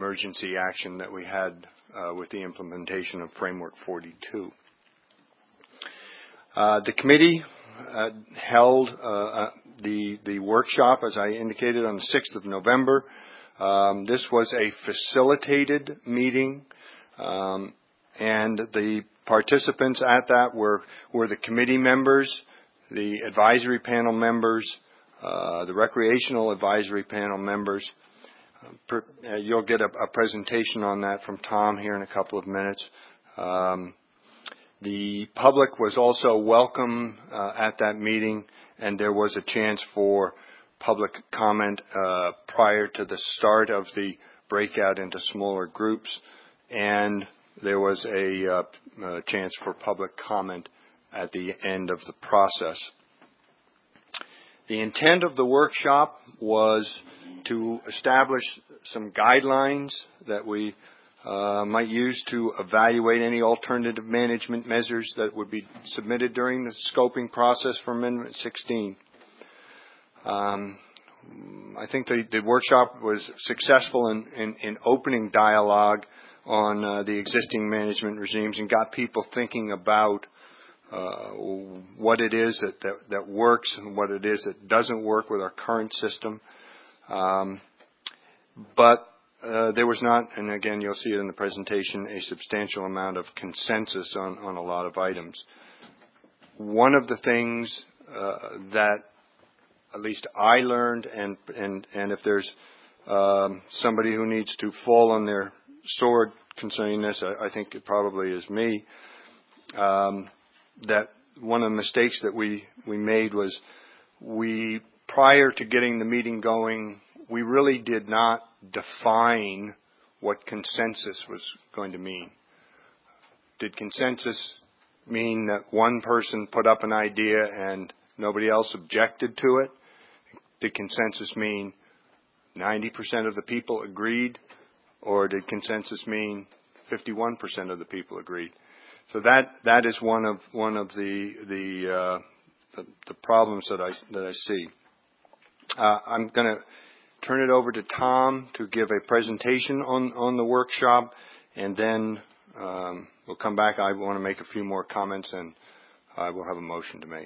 emergency action that we had with the implementation of Framework 42. The committee held the workshop, as I indicated, on the 6th of November. This was a facilitated meeting, and the participants at that were the committee members, the advisory panel members, the recreational advisory panel members. You'll get a presentation on that from Tom here in a couple of minutes. The public was also welcome at that meeting, and there was a chance for public comment prior to the start of the breakout into smaller groups, and there was a chance for public comment at the end of the process. The intent of the workshop was to establish some guidelines that we might use to evaluate any alternative management measures that would be submitted during the scoping process for Amendment 16. I think the workshop was successful in opening dialogue on the existing management regimes and got people thinking about what it is that works and what it is that doesn't work with our current system. But there was not, and again you'll see it in the presentation, a substantial amount of consensus on a lot of items. One of the things that at least I learned, and if there's somebody who needs to fall on their sword concerning this, I think it probably is me, that one of the mistakes that we made was prior to getting the meeting going, we really did not define what consensus was going to mean. Did consensus mean that one person put up an idea and nobody else objected to it? Did consensus mean 90% of the people agreed? Or did consensus mean 51% of the people agreed? So that is one of the problems that I see. I'm going to turn it over to Tom to give a presentation on the workshop, and then we'll come back. I want to make a few more comments, and I will have a motion to make.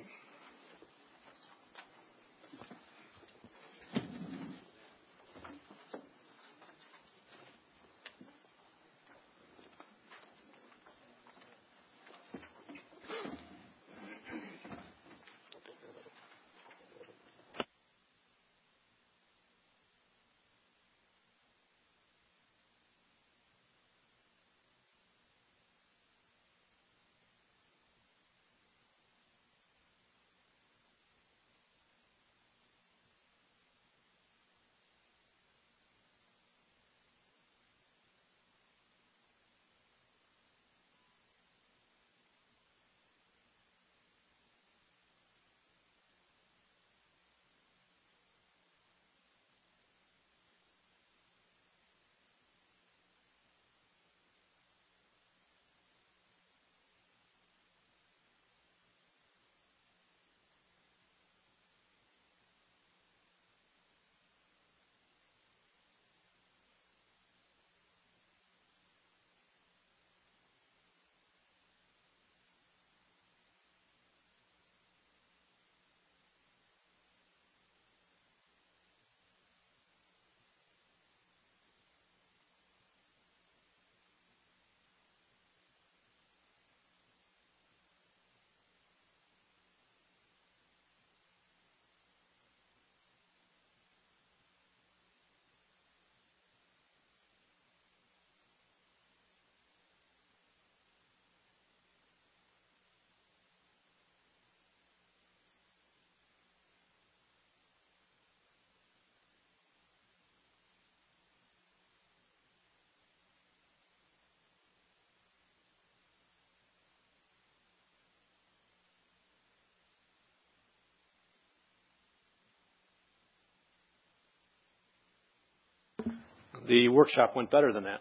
The workshop went better than that.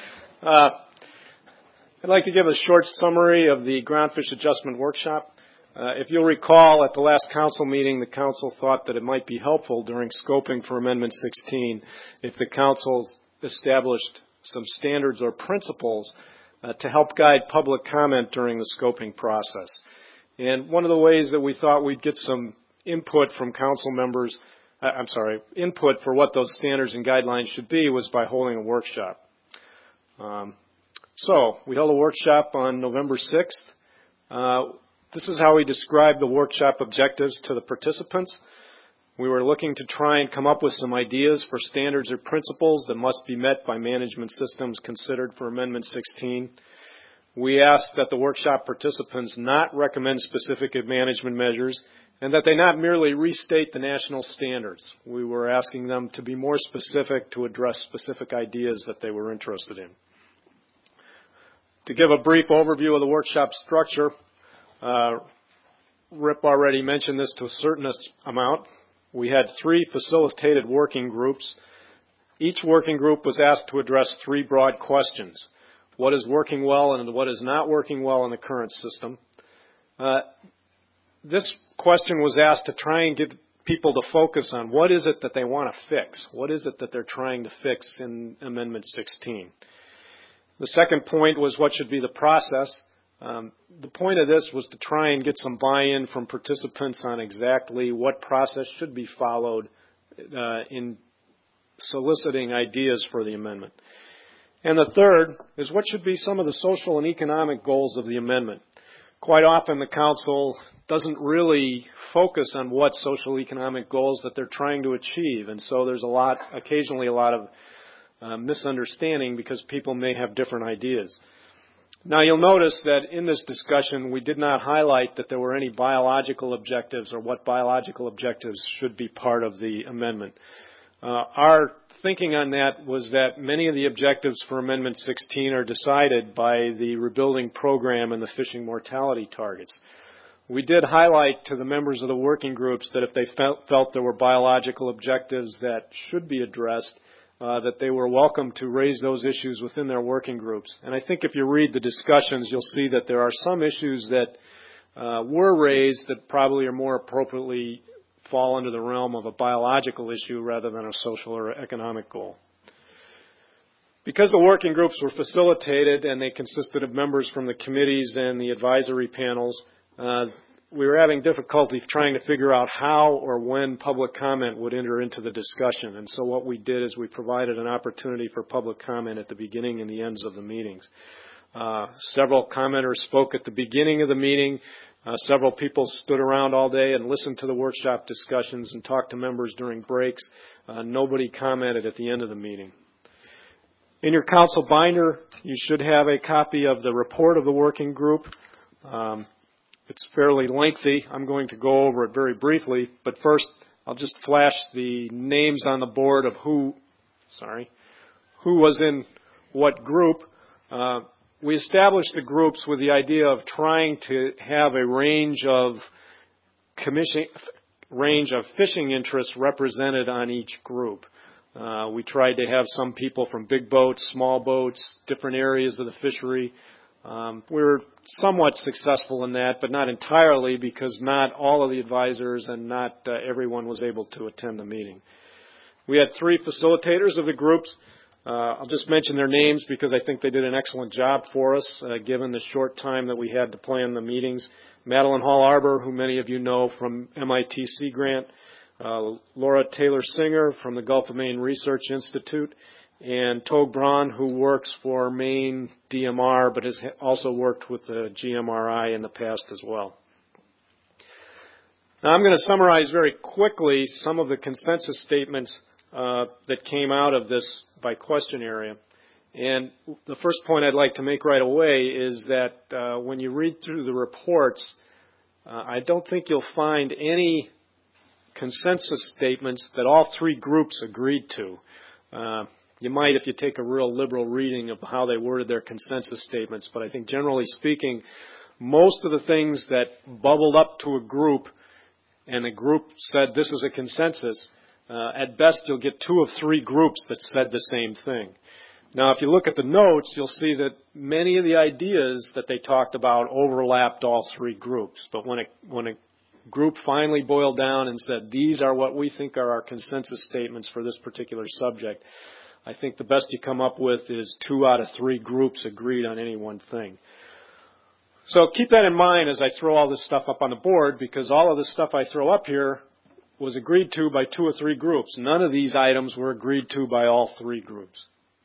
I'd like to give a short summary of the Groundfish Adjustment Workshop. If you'll recall, at the last council meeting, the council thought that it might be helpful during scoping for Amendment 16 if the council established some standards or principles to help guide public comment during the scoping process. And one of the ways that we thought we'd get some input from council members, input for what those standards and guidelines should be was by holding a workshop. So we held a workshop on November 6th. This is how we described the workshop objectives to the participants. We were looking to try and come up with some ideas for standards or principles that must be met by management systems considered for Amendment 16. We asked that the workshop participants not recommend specific management measures and that they not merely restate the national standards. We were asking them to be more specific to address specific ideas that they were interested in. To give a brief overview of the workshop structure, Rip already mentioned this to a certain amount. We had 3 facilitated working groups. Each working group was asked to address 3 broad questions. What is working well and what is not working well in the current system? This question was asked to try and get people to focus on what is it that they want to fix? What is it that they're trying to fix in Amendment 16? The second point was what should be the process. The point of this was to try and get some buy-in from participants on exactly what process should be followed in soliciting ideas for the amendment. And the third is what should be some of the social and economic goals of the amendment. Quite often the council doesn't really focus on what social economic goals that they're trying to achieve, and so there's occasionally a lot of misunderstanding because people may have different ideas. Now you'll notice that in this discussion we did not highlight that there were any biological objectives or what biological objectives should be part of the amendment. Our thinking on that was that many of the objectives for Amendment 16 are decided by the rebuilding program and the fishing mortality targets. We did highlight to the members of the working groups that if they felt there were biological objectives that should be addressed, that they were welcome to raise those issues within their working groups. And I think if you read the discussions, you'll see that there are some issues that were raised that probably are more appropriately fall under the realm of a biological issue rather than a social or economic goal. Because the working groups were facilitated and they consisted of members from the committees and the advisory panels, we were having difficulty trying to figure out how or when public comment would enter into the discussion. And so what we did is we provided an opportunity for public comment at the beginning and the ends of the meetings. Several commenters spoke at the beginning of the meeting. Several people stood around all day and listened to the workshop discussions and talked to members during breaks. Nobody commented at the end of the meeting. In your council binder, you should have a copy of the report of the working group. It's fairly lengthy. I'm going to go over it very briefly, but first I'll just flash the names on the board of who was in what group. We established the groups with the idea of trying to have a range of fishing interests represented on each group. We tried to have some people from big boats, small boats, different areas of the fishery. We were somewhat successful in that, but not entirely because not all of the advisors and not everyone was able to attend the meeting. We had 3 facilitators of the groups. I'll just mention their names because I think they did an excellent job for us given the short time that we had to plan the meetings. Madeline Hall-Arbor, who many of you know from MIT Sea Grant, Laura Taylor-Singer from the Gulf of Maine Research Institute, and Togue Braun, who works for Maine DMR but has also worked with the GMRI in the past as well. Now I'm going to summarize very quickly some of the consensus statements that came out of this by question area. And the first point I'd like to make right away is that when you read through the reports, I don't think you'll find any consensus statements that all 3 groups agreed to. You might if you take a real liberal reading of how they worded their consensus statements, but I think generally speaking, most of the things that bubbled up to a group and the group said this is a consensus, at best you'll get 2 of 3 groups that said the same thing. Now, if you look at the notes, you'll see that many of the ideas that they talked about overlapped all three groups. But when a group finally boiled down and said, these are what we think are our consensus statements for this particular subject, I think the best you come up with is 2 out of 3 groups agreed on any one thing. So keep that in mind as I throw all this stuff up on the board, because all of the stuff I throw up here was agreed to by 2 or 3 groups. None of these items were agreed to by all 3 groups.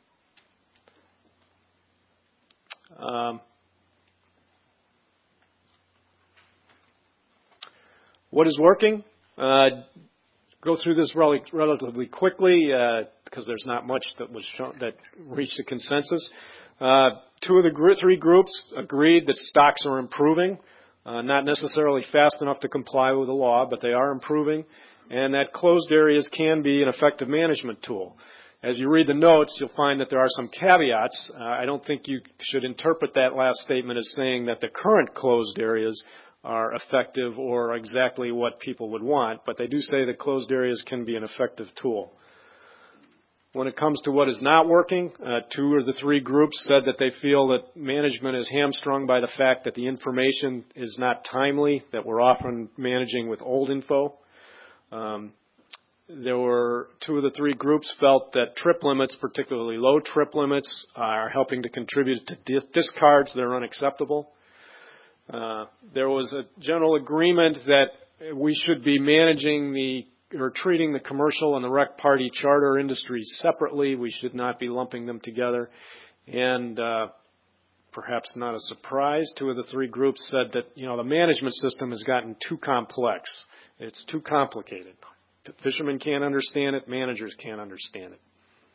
What is working? Go through this relatively quickly because there's not much that was shown that reached a consensus. 2 of the 3 groups agreed that stocks are improving, not necessarily fast enough to comply with the law, but they are improving, and that closed areas can be an effective management tool. As you read the notes, you'll find that there are some caveats. I don't think you should interpret that last statement as saying that the current closed areas are effective or exactly what people would want, but they do say that closed areas can be an effective tool. When it comes to what is not working, 2 of the 3 groups said that they feel that management is hamstrung by the fact that the information is not timely, that we're often managing with old info. There were 2 of the 3 groups felt that trip limits, particularly low trip limits, are helping to contribute to discards that are unacceptable. There was a general agreement that we should be managing or treating the commercial and the rec party charter industries separately. We should not be lumping them together. And perhaps not a surprise, 2 of the 3 groups said that, the management system has gotten too complex. It's too complicated. Fishermen can't understand it. Managers can't understand it.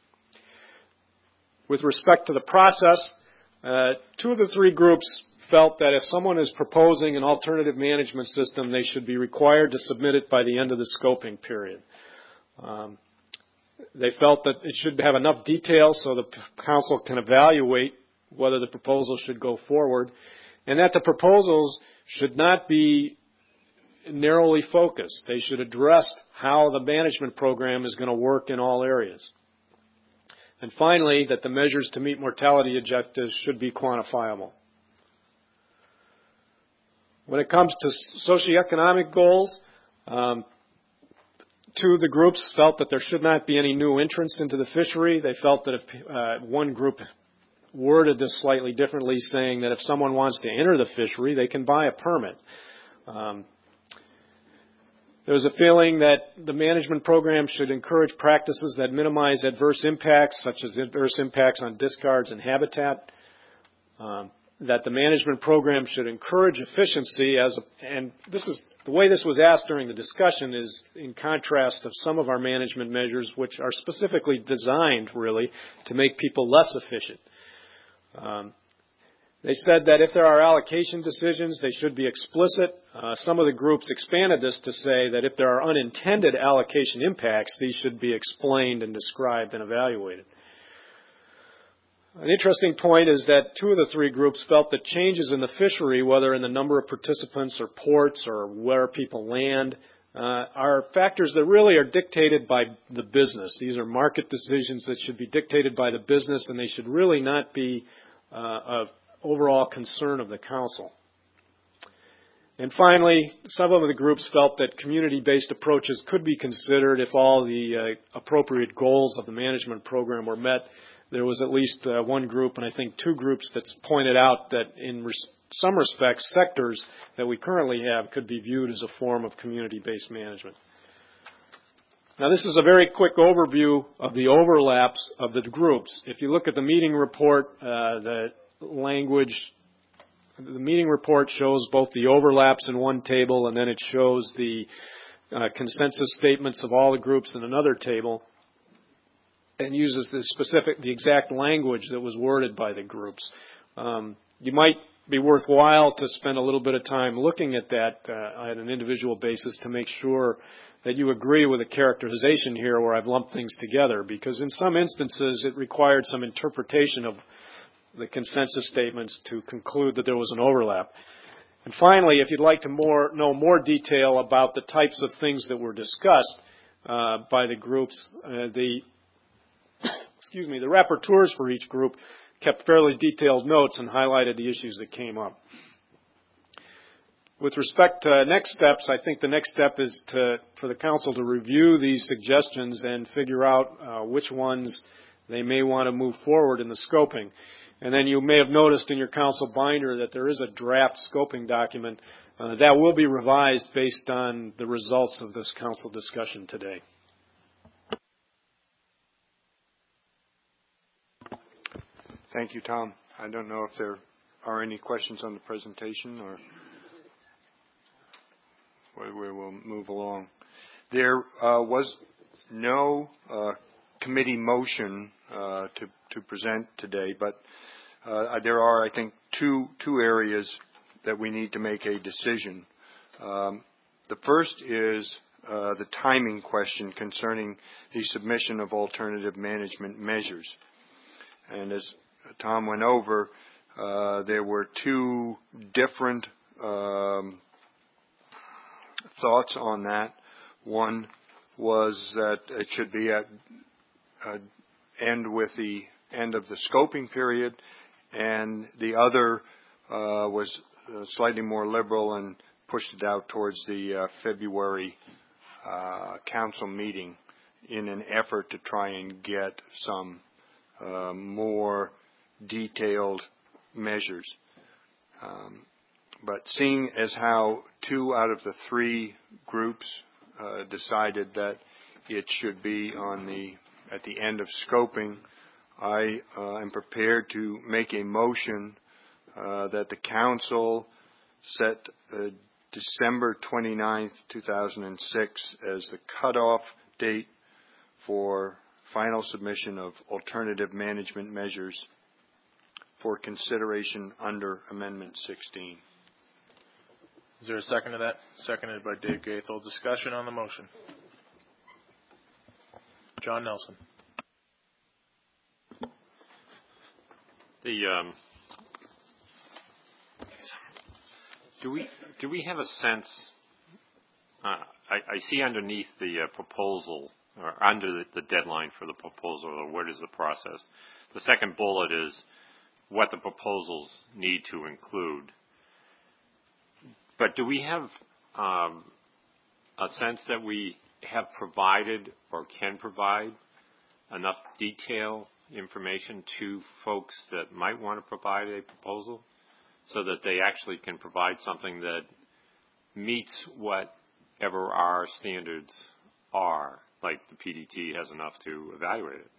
With respect to the process, 2 of the 3 groups felt that if someone is proposing an alternative management system, they should be required to submit it by the end of the scoping period. They felt that it should have enough detail so the council can evaluate whether the proposal should go forward, and that the proposals should not be narrowly focused. They should address how the management program is going to work in all areas. And finally, that the measures to meet mortality objectives should be quantifiable. When it comes to socioeconomic goals, 2 of the groups felt that there should not be any new entrants into the fishery. They felt that if one group worded this slightly differently, saying that if someone wants to enter the fishery, they can buy a permit. There was a feeling that the management program should encourage practices that minimize adverse impacts, such as adverse impacts on discards and habitat. That the management program should encourage efficiency and this is the way this was asked during the discussion is in contrast of some of our management measures, which are specifically designed really to make people less efficient. They said that if there are allocation decisions, they should be explicit. Some of the groups expanded this to say that if there are unintended allocation impacts, these should be explained and described and evaluated. An interesting point is that 2 of the 3 groups felt that changes in the fishery, whether in the number of participants or ports or where people land, are factors that really are dictated by the business. These are market decisions that should be dictated by the business, and they should really not be of overall concern of the council. And finally, some of the groups felt that community-based approaches could be considered if all the appropriate goals of the management program were met. There was at least 1 group, and I think 2 groups, that's pointed out that in some respects, sectors that we currently have could be viewed as a form of community-based management. Now, this is a very quick overview of the overlaps of the groups. If you look at the meeting report, the meeting report shows both the overlaps in one table, and then it shows the consensus statements of all the groups in another table, and uses the exact language that was worded by the groups. You might be worthwhile to spend a little bit of time looking at that on an individual basis to make sure that you agree with the characterization here where I've lumped things together, because in some instances it required some interpretation of the consensus statements to conclude that there was an overlap. And finally, if you'd like to know more detail about the types of things that were discussed by the groups, the rapporteurs for each group kept fairly detailed notes and highlighted the issues that came up. With respect to next steps, I think the next step is for the council to review these suggestions and figure out which ones they may want to move forward in the scoping. And then you may have noticed in your council binder that there is a draft scoping document that will be revised based on the results of this council discussion today. Thank you, Tom. I don't know if there are any questions on the presentation, or we will move along. There was no committee motion to present today, but there are, I think, two areas that we need to make a decision. The first is the timing question concerning the submission of alternative management measures. And as Tom went over, there were two different thoughts on that. One was that it should be end with the end of the scoping period, and the other was slightly more liberal and pushed it out towards the February council meeting in an effort to try and get some more detailed measures. But seeing as how 2 out of the 3 groups decided that it should be at the end of scoping, I am prepared to make a motion that the council set December 29th, 2006 as the cutoff date for final submission of alternative management measures for consideration under Amendment 16. Is there a second to that? Seconded by Dave Gaithel. Discussion on the motion. John Nelson. Do we have a sense? I see underneath the proposal, or under the deadline for the proposal, or what is the process? The second bullet is what the proposals need to include. But do we have a sense that we have provided or can provide enough detail information to folks that might want to provide a proposal so that they actually can provide something that meets whatever our standards are, like the PDT has enough to evaluate it?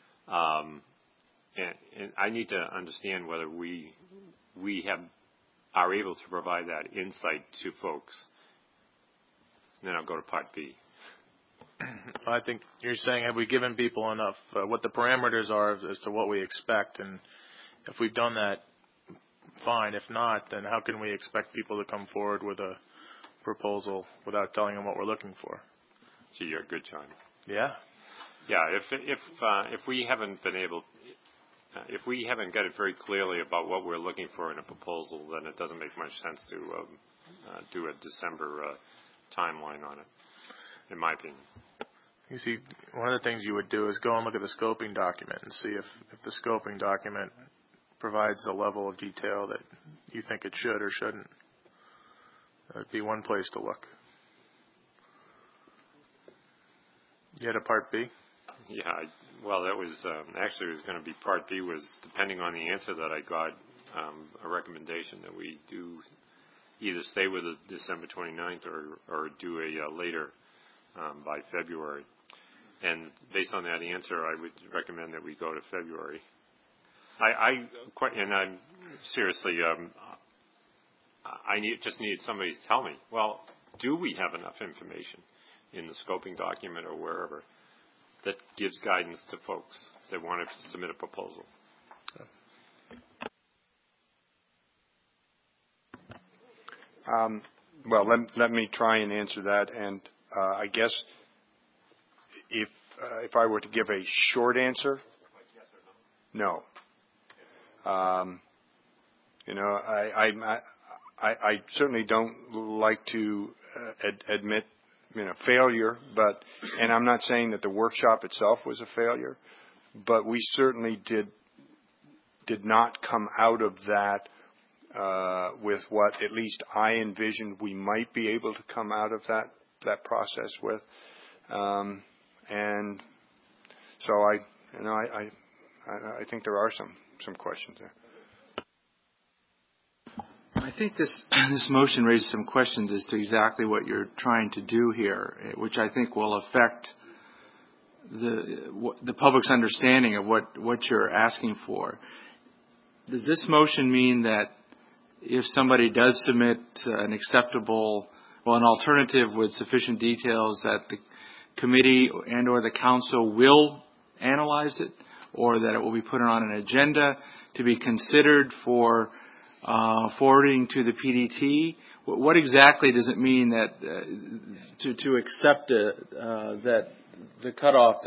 And I need to understand whether we are able to provide that insight to folks. And then I'll go to Part B. I think you're saying, have we given people enough, what the parameters are as to what we expect, and if we've done that, fine. If not, then how can we expect people to come forward with a proposal without telling them what we're looking for? Gee, you're a good, John. Yeah. Yeah, if we haven't been able, if we haven't got it very clearly about what we're looking for in a proposal, then it doesn't make much sense to do a December timeline on it, in my opinion. You see, one of the things you would do is go and look at the scoping document and see if the scoping document provides the level of detail that you think it should or shouldn't. That would be one place to look. You had a Part B? Yeah, well, that was actually it was going to be Part B was, depending on the answer that I got, a recommendation that we do either stay with the December 29th or do a later by February. And based on that answer, I would recommend that we go to February. I'm seriously, I just need somebody to tell me, well, do we have enough information in the scoping document or wherever that gives guidance to folks that want to submit a proposal? Well, let me try and answer that. And I guess if I were to give a short answer, no. I certainly don't like to admit failure, and I'm not saying that the workshop itself was a failure, but we certainly did not come out of that with what at least I envisioned we might be able to come out of that process with. And so I think there are some questions there. I think this motion raises some questions as to exactly what you're trying to do here, which I think will affect the public's understanding of what you're asking for. Does this motion mean that if somebody does submit an alternative with sufficient details, that the committee and or the council will analyze it, or that it will be put on an agenda to be considered for forwarding to the PDT? What exactly does it mean that to accept that the cutoff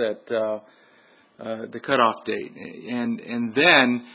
date, and then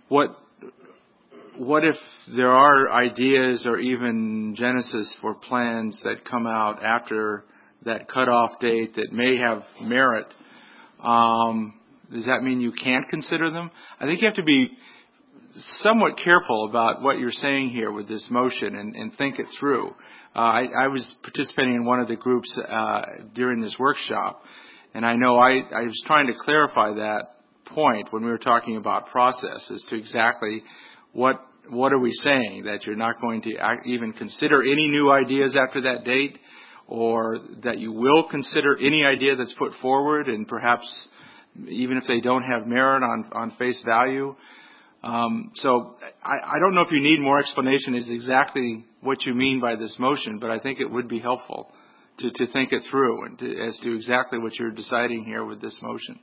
what if there are ideas or even genesis for plans that come out after that cutoff date that may have merit? Does that mean you can't consider them? I think you have to be somewhat careful about what you're saying here with this motion and think it through. I was participating in one of the groups during this workshop, and I know I was trying to clarify that point when we were talking about process as to exactly what are we saying, that you're not going to even consider any new ideas after that date, or that you will consider any idea that's put forward, and perhaps even if they don't have merit on face value. So I don't know if you need more explanation as exactly what you mean by this motion, but I think it would be helpful to think it through and as to exactly what you're deciding here with this motion.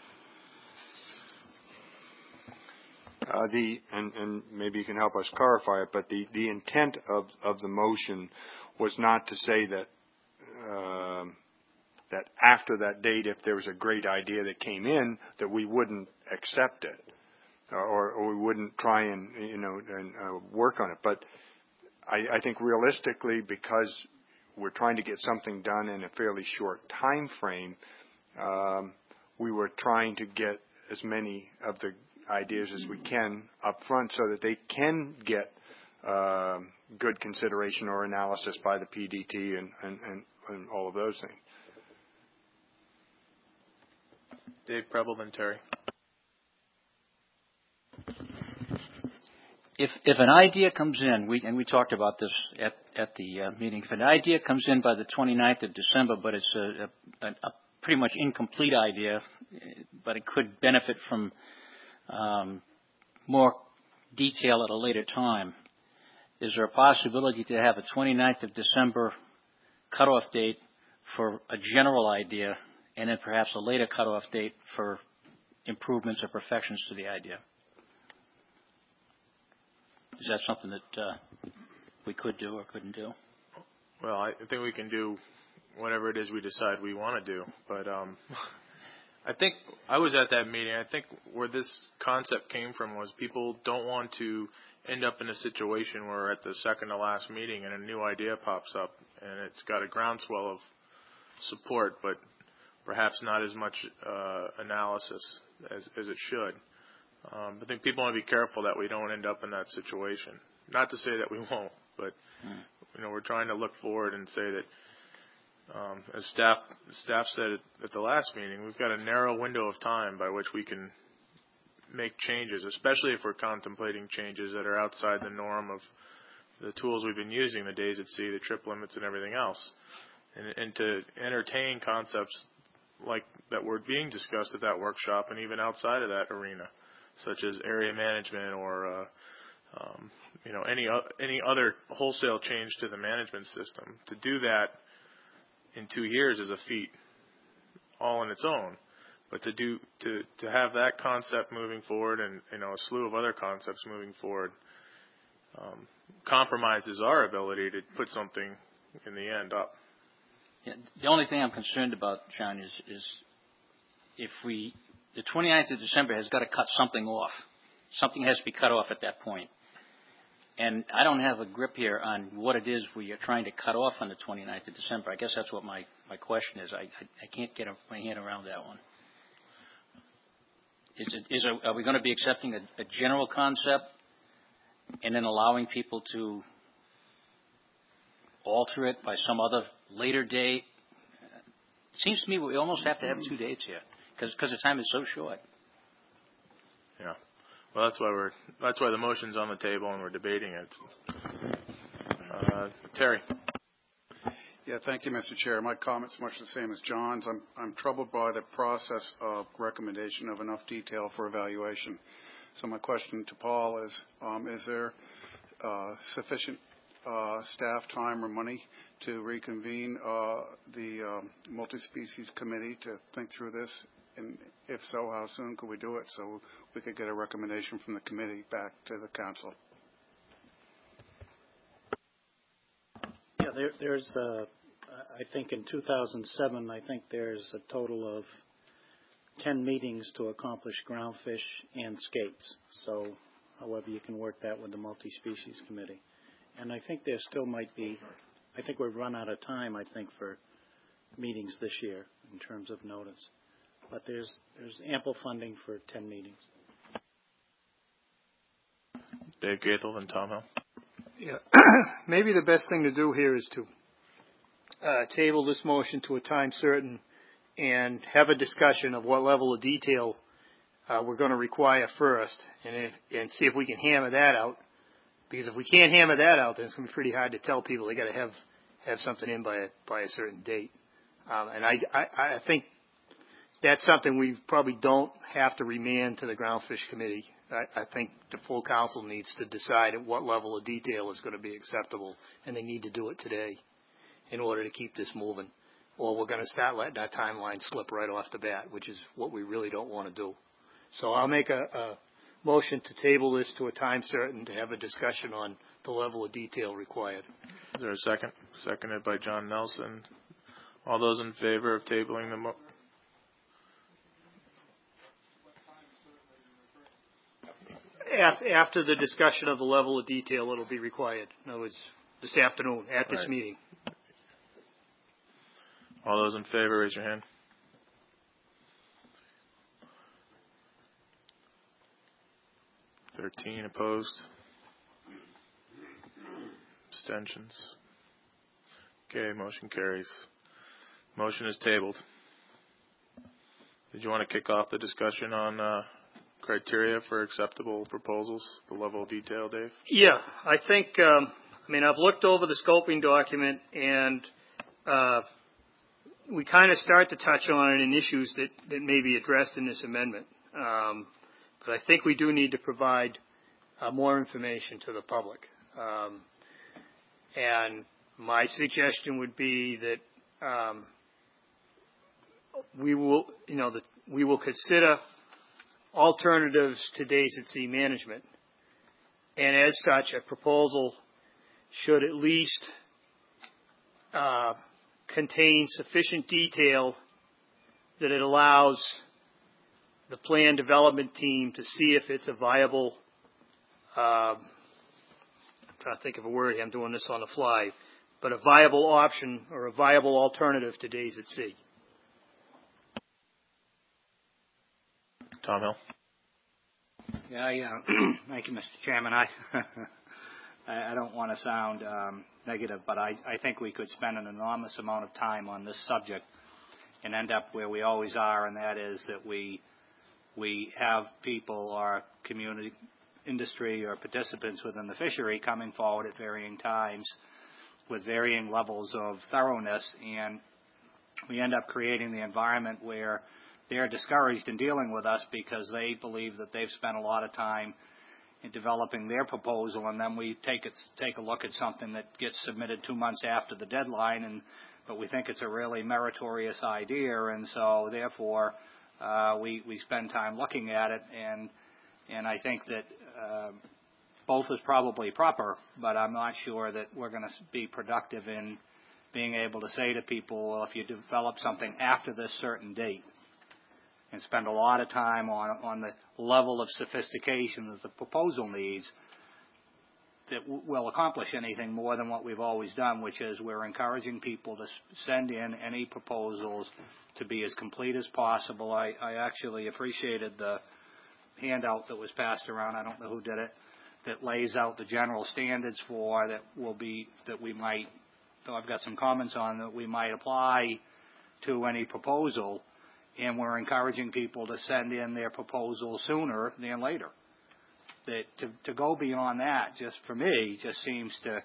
And maybe you can help us clarify it, but the intent of the motion was not to say that that after that date, if there was a great idea that came in, that we wouldn't accept it, or we wouldn't try and work on it. But I think realistically, because we're trying to get something done in a fairly short time frame, we were trying to get as many of the ideas as we can up front so that they can get good consideration or analysis by the PDT and all of those things. Dave Preble, then Terry. If an idea comes in, we talked about this at the meeting. If an idea comes in by the 29th of December, but it's a pretty much incomplete idea, but it could benefit from more detail at a later time, is there a possibility to have a 29th of December cutoff date for a general idea, and then perhaps a later cutoff date for improvements or perfections to the idea? Is that something that we could do or couldn't do? Well, I think we can do whatever it is we decide we want to do. But I think I was at that meeting. I think where this concept came from was people don't want to end up in a situation where we're at the second to last meeting and a new idea pops up and it's got a groundswell of support, but perhaps not as much analysis as it should. I think people want to be careful that we don't end up in that situation. Not to say that we won't, but we're trying to look forward and say that, as staff said at the last meeting, we've got a narrow window of time by which we can make changes, especially if we're contemplating changes that are outside the norm of the tools we've been using, the days at sea, the trip limits, and everything else, and to entertain concepts like that were being discussed at that workshop and even outside of that arena, such as area management or any other wholesale change to the management system. To do that in 2 years is a feat all on its own, but to have that concept moving forward and a slew of other concepts moving forward compromises our ability to put something in the end up. Yeah, the only thing I'm concerned about, John, is if the 29th of December has got to cut something off. Something has to be cut off at that point. And I don't have a grip here on what it is we are trying to cut off on the 29th of December. I guess that's what my question is. I can't get my hand around that one. Are we going to be accepting a general concept and then allowing people to alter it by some other later date? It seems to me we almost have to have 2 dates here because the time is so short. Yeah. Well, that's why the motion's on the table and we're debating it. Terry. Yeah, thank you, Mr. Chair. My comment's much the same as John's. I'm troubled by the process of recommendation of enough detail for evaluation. So my question to Paul is there sufficient staff time or money to reconvene the multi-species committee to think through this? And if so, how soon could we do it so we could get a recommendation from the committee back to the council? Yeah, there's I think in 2007, I think there's a total of 10 meetings to accomplish groundfish and skates. So however you can work that with the multi-species committee. And I think there still might be, I think we've run out of time, I think, for meetings this year in terms of notice. But there's ample funding for 10 meetings. Dave Gaethel and Tom Hill. Yeah. Maybe the best thing to do here is to table this motion to a time certain and have a discussion of what level of detail we're going to require first and see if we can hammer that out. Because if we can't hammer that out, then it's going to be pretty hard to tell people they got to have something in by a certain date. And I think that's something we probably don't have to remand to the Groundfish Committee. I think the full council needs to decide at what level of detail is going to be acceptable, and they need to do it today in order to keep this moving. Or we're going to start letting our timeline slip right off the bat, which is what we really don't want to do. So I'll make a motion to table this to a time certain to have a discussion on the level of detail required. Is there a second? Seconded by John Nelson. All those in favor of tabling the After the discussion of the level of detail, it'll be required. In other words, this afternoon at this meeting. All those in favor, raise your hand. (13) Opposed. Abstentions. Okay, motion carries. Motion is tabled. Did you want to kick off the discussion on criteria for acceptable proposals, the level of detail, Dave? Yeah, I think, I've looked over the scoping document and we kind of start to touch on it in issues that may be addressed in this amendment. But I think we do need to provide more information to the public. And my suggestion would be that we will consider alternatives to days at sea management. And as such, a proposal should at least contain sufficient detail that it allows the plan development team to see if it's a viable, I'm trying to think of a word here, I'm doing this on the fly, but a viable option or a viable alternative to days at sea. Tom Hill. Yeah. Thank you, Mr. Chairman. I don't want to sound negative, but I think we could spend an enormous amount of time on this subject and end up where we always are, and that is that we have people or community, industry, or participants within the fishery coming forward at varying times with varying levels of thoroughness, and we end up creating the environment where they're discouraged in dealing with us because they believe that they've spent a lot of time in developing their proposal, and then we take a look at something that gets submitted 2 months after the deadline, but we think it's a really meritorious idea, and so therefore we spend time looking at it, and I think that both is probably proper, but I'm not sure that we're going to be productive in being able to say to people, well, if you develop something after this certain date and spend a lot of time on the level of sophistication that the proposal needs, that will accomplish anything more than what we've always done, which is we're encouraging people to send in any proposals to be as complete as possible. I actually appreciated the handout that was passed around. I don't know who did it. That lays out the general standards for that we might. So I've got some comments on that we might apply to any proposal, and we're encouraging people to send in their proposal sooner than later. That to go beyond that, just for me, just seems to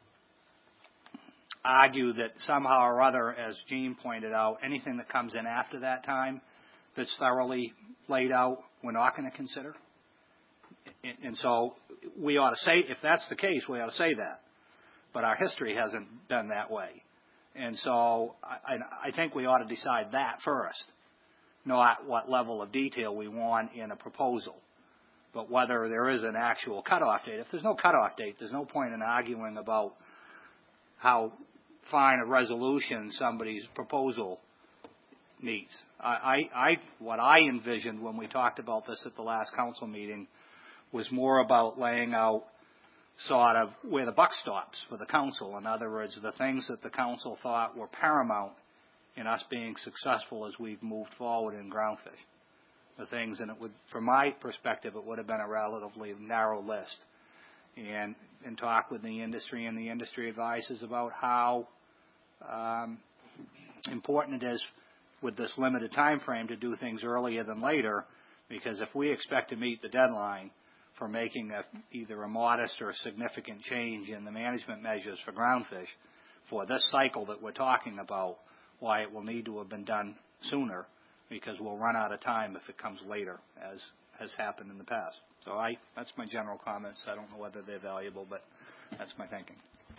argue that somehow or other, as Gene pointed out, anything that comes in after that time that's thoroughly laid out, we're not going to consider. And so we ought to say, if that's the case, we ought to say that. But our history hasn't been that way. And so I think we ought to decide that first, not what level of detail we want in a proposal, but whether there is an actual cutoff date. If there's no cutoff date, there's no point in arguing about how fine a resolution somebody's proposal meets. What I envisioned when we talked about this at the last council meeting was more about laying out sort of where the buck stops for the council. In other words, the things that the council thought were paramount in us being successful as we've moved forward in groundfish. The things, and it would, from my perspective, it would have been a relatively narrow list. And talk with the industry and the industry advisors about how important it is with this limited time frame to do things earlier than later, because if we expect to meet the deadline for making either a modest or a significant change in the management measures for groundfish for this cycle that we're talking about, why it will need to have been done sooner, because we'll run out of time if it comes later, as has happened in the past. So that's my general comments. I don't know whether they're valuable, but that's my thinking.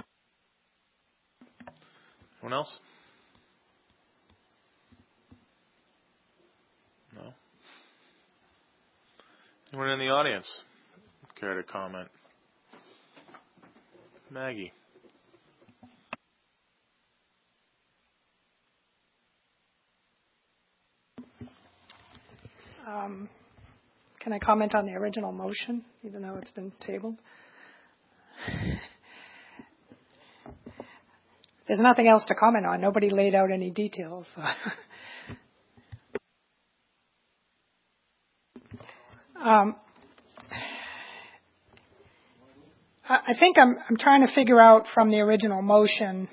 Anyone else? No? Anyone in the audience care to comment? Maggie. Can I comment on the original motion, even though it's been tabled? There's nothing else to comment on. Nobody laid out any details. I think I'm trying to figure out from the original motion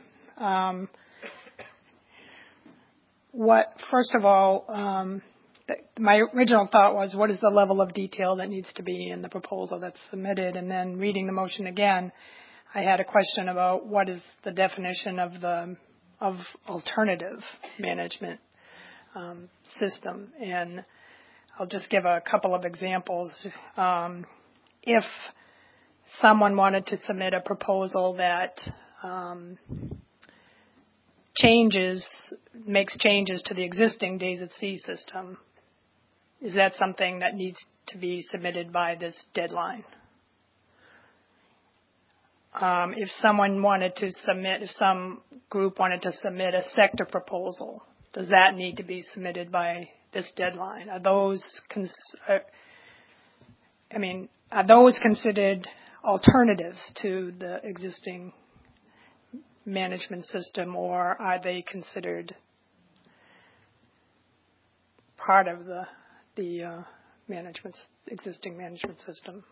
what, first of all, my original thought was, what is the level of detail that needs to be in the proposal that's submitted? And then reading the motion again, I had a question about what is the definition of alternative management system. And I'll just give a couple of examples. If someone wanted to submit a proposal that makes changes to the existing Days at Sea system, is that something that needs to be submitted by this deadline? If some group wanted to submit a sector proposal, does that need to be submitted by this deadline? Are those considered alternatives to the existing management system, or are they considered part of the existing management system?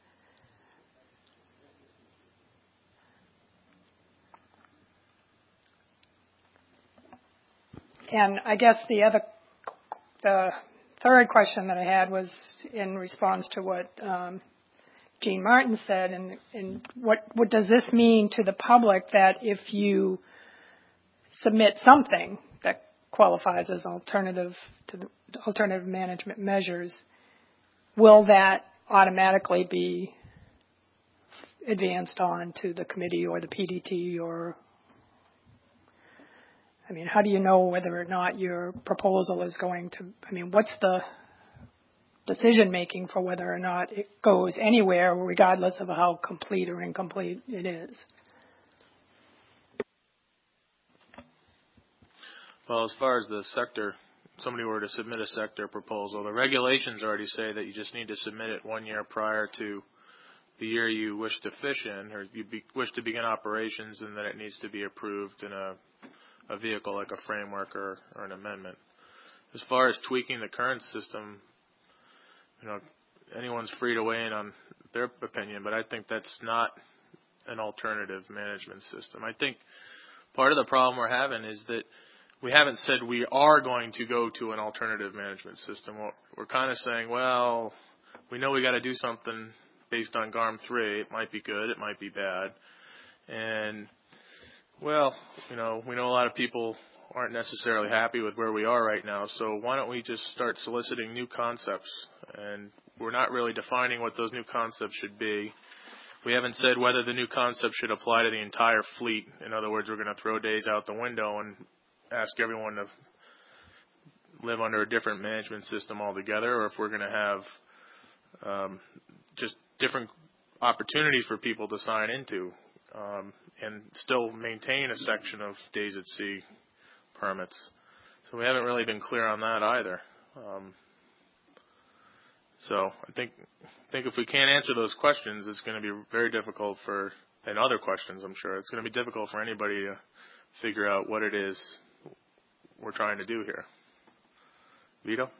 And I guess the third question that I had was in response to what Gene Martin said, and what does this mean to the public, that if you submit something that qualifies as alternative to the alternative management measures, will that automatically be advanced on to the committee or the PDT? Or, how do you know whether or not your proposal is going to, what's the decision making for whether or not it goes anywhere, regardless of how complete or incomplete it is? Well, as far as the sector, somebody were to submit a sector proposal, the regulations already say that you just need to submit it 1 year prior to the year you wish to fish in, or you wish to begin operations, and then it needs to be approved in a vehicle like a framework or an amendment. As far as tweaking the current system, anyone's free to weigh in on their opinion, but I think that's not an alternative management system. I think part of the problem we're having is that we haven't said we are going to go to an alternative management system. We're kind of saying, well, we know we got to do something based on GARM 3. It might be good, it might be bad. And, well, we know a lot of people aren't necessarily happy with where we are right now, so why don't we just start soliciting new concepts? And we're not really defining what those new concepts should be. We haven't said whether the new concept should apply to the entire fleet. In other words, we're going to throw days out the window and ask everyone to live under a different management system altogether, or if we're going to have just different opportunities for people to sign into and still maintain a section of days at sea permits. So we haven't really been clear on that either. So I think if we can't answer those questions, it's going to be very difficult and other questions, I'm sure, it's going to be difficult for anybody to figure out what it is we're trying to do here. Vito?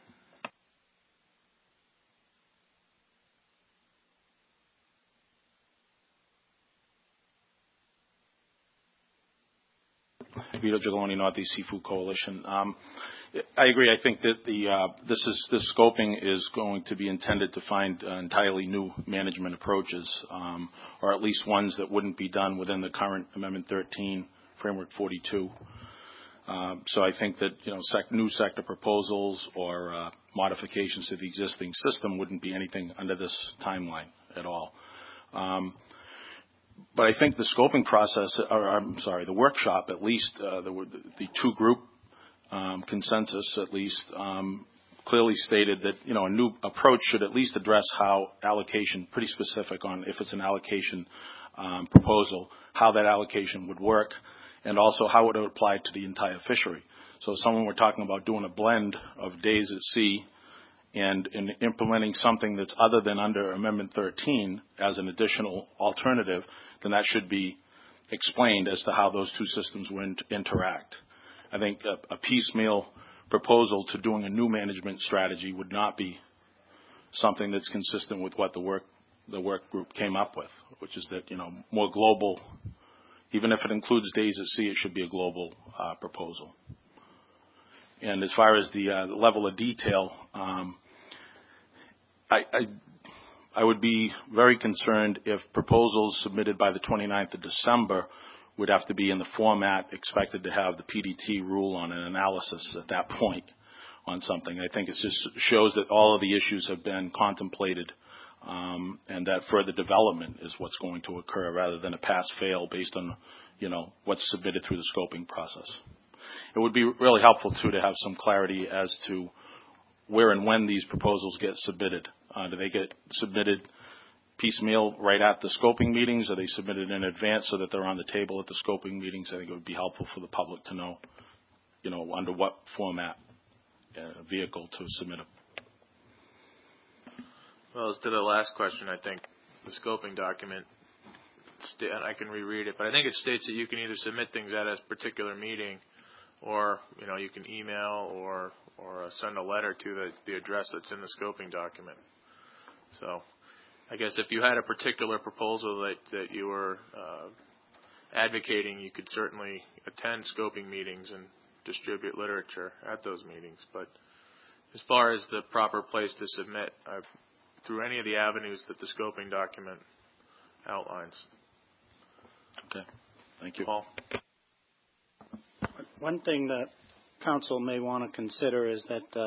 Vito Gigloni, Northeast Seafood Coalition. I agree. I think that this scoping is going to be intended to find entirely new management approaches, or at least ones that wouldn't be done within the current Amendment 13, Framework 42. So I think that new sector proposals or modifications to the existing system wouldn't be anything under this timeline at all. But I think the scoping process, the workshop, at least the two-group consensus, at least, clearly stated that a new approach should at least address how allocation, pretty specific on if it's an allocation proposal, how that allocation would work, and also how it would apply to the entire fishery. So if someone were talking about doing a blend of days at sea and implementing something that's other than under Amendment 13 as an additional alternative, then that should be explained as to how those two systems would interact. I think a piecemeal proposal to doing a new management strategy would not be something that's consistent with what the work group came up with, which is that more global. Even if it includes days at sea, it should be a global proposal. And as far as the level of detail, I would be very concerned if proposals submitted by the 29th of December would have to be in the format expected to have the PDT rule on an analysis at that point on something. I think it just shows that all of the issues have been contemplated and that further development is what's going to occur rather than a pass-fail based on, what's submitted through the scoping process. It would be really helpful, too, to have some clarity as to where and when these proposals get submitted. Do they get submitted piecemeal right at the scoping meetings? Are they submitted in advance so that they're on the table at the scoping meetings? I think it would be helpful for the public to know, under what format vehicle to submit them. Well, as to the last question, I think the scoping document, and I can reread it, but I think it states that you can either submit things at a particular meeting or, you can email or send a letter to the address that's in the scoping document. So I guess if you had a particular proposal that you were advocating, you could certainly attend scoping meetings and distribute literature at those meetings. But as far as the proper place to submit, through any of the avenues that the scoping document outlines. Okay. Thank you. Paul? One thing that Council may want to consider is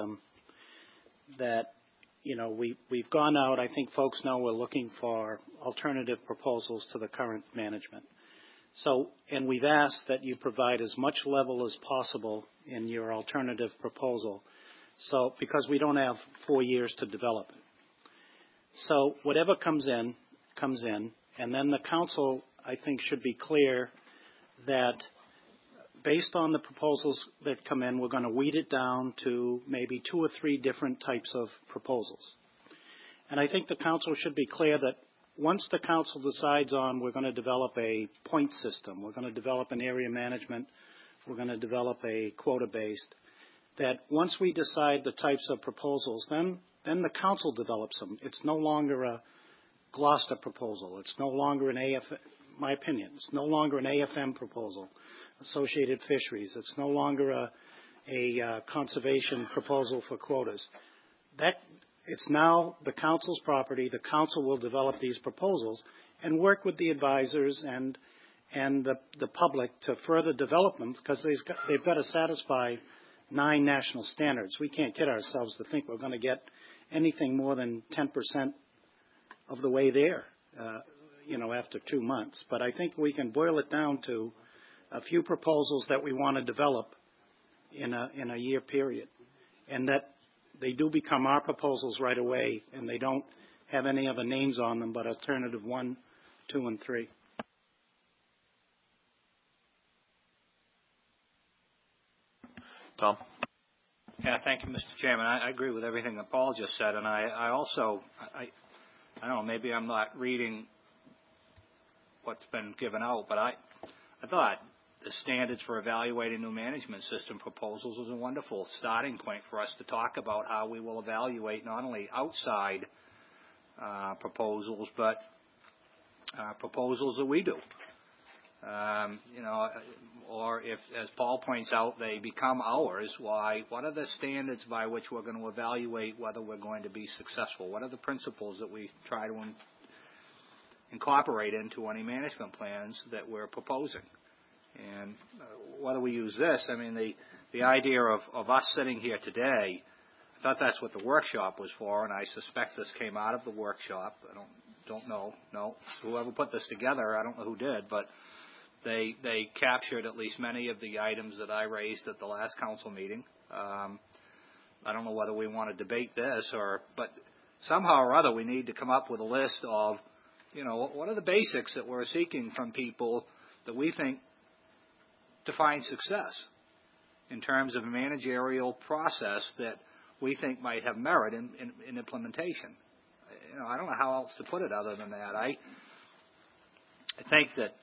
that we've gone out. I think folks know we're looking for alternative proposals to the current management. So, and we've asked that you provide as much level as possible in your alternative proposal. So, because we don't have 4 years to develop it. So whatever comes in, and then the Council, I think, should be clear that based on the proposals that come in, we're going to weed it down to maybe 2 or 3 different types of proposals. And I think the Council should be clear that once the Council decides on we're going to develop a point system, we're going to develop an area management, we're going to develop a quota-based, that once we decide the types of proposals, then Then the council develops them. It's no longer a Gloucester proposal. It's no longer an my opinion, it's no longer an AFM proposal, Associated Fisheries. It's no longer a conservation proposal for quotas. It's now the council's property. The council will develop these proposals and work with the advisors and the public to further develop them, because they've got to satisfy 9 national standards. We can't kid ourselves to think we're going to get anything more than 10% of the way there, after 2 months. But I think we can boil it down to a few proposals that we want to develop in a year period, and that they do become our proposals right away, and they don't have any other names on them but alternative 1, 2, and 3. Tom? Yeah, thank you, Mr. Chairman. I agree with everything that Paul just said, and I also, I don't know, maybe I'm not reading what's been given out, but I thought the standards for evaluating new management system proposals was a wonderful starting point for us to talk about how we will evaluate not only outside proposals, but proposals that we do. Or if, as Paul points out, they become ours, what are the standards by which we're going to evaluate whether we're going to be successful? What are the principles that we try to incorporate into any management plans that we're proposing? And whether we use this, I mean, the idea of us sitting here today, I thought that's what the workshop was for, and I suspect this came out of the workshop. I don't know. No, whoever put this together, I don't know who did, but they captured at least many of the items that I raised at the last council meeting. I don't know whether we want to debate this, but somehow or other we need to come up with a list of, what are the basics that we're seeking from people that we think define success in terms of a managerial process that we think might have merit in implementation. I don't know how else to put it other than that. I think that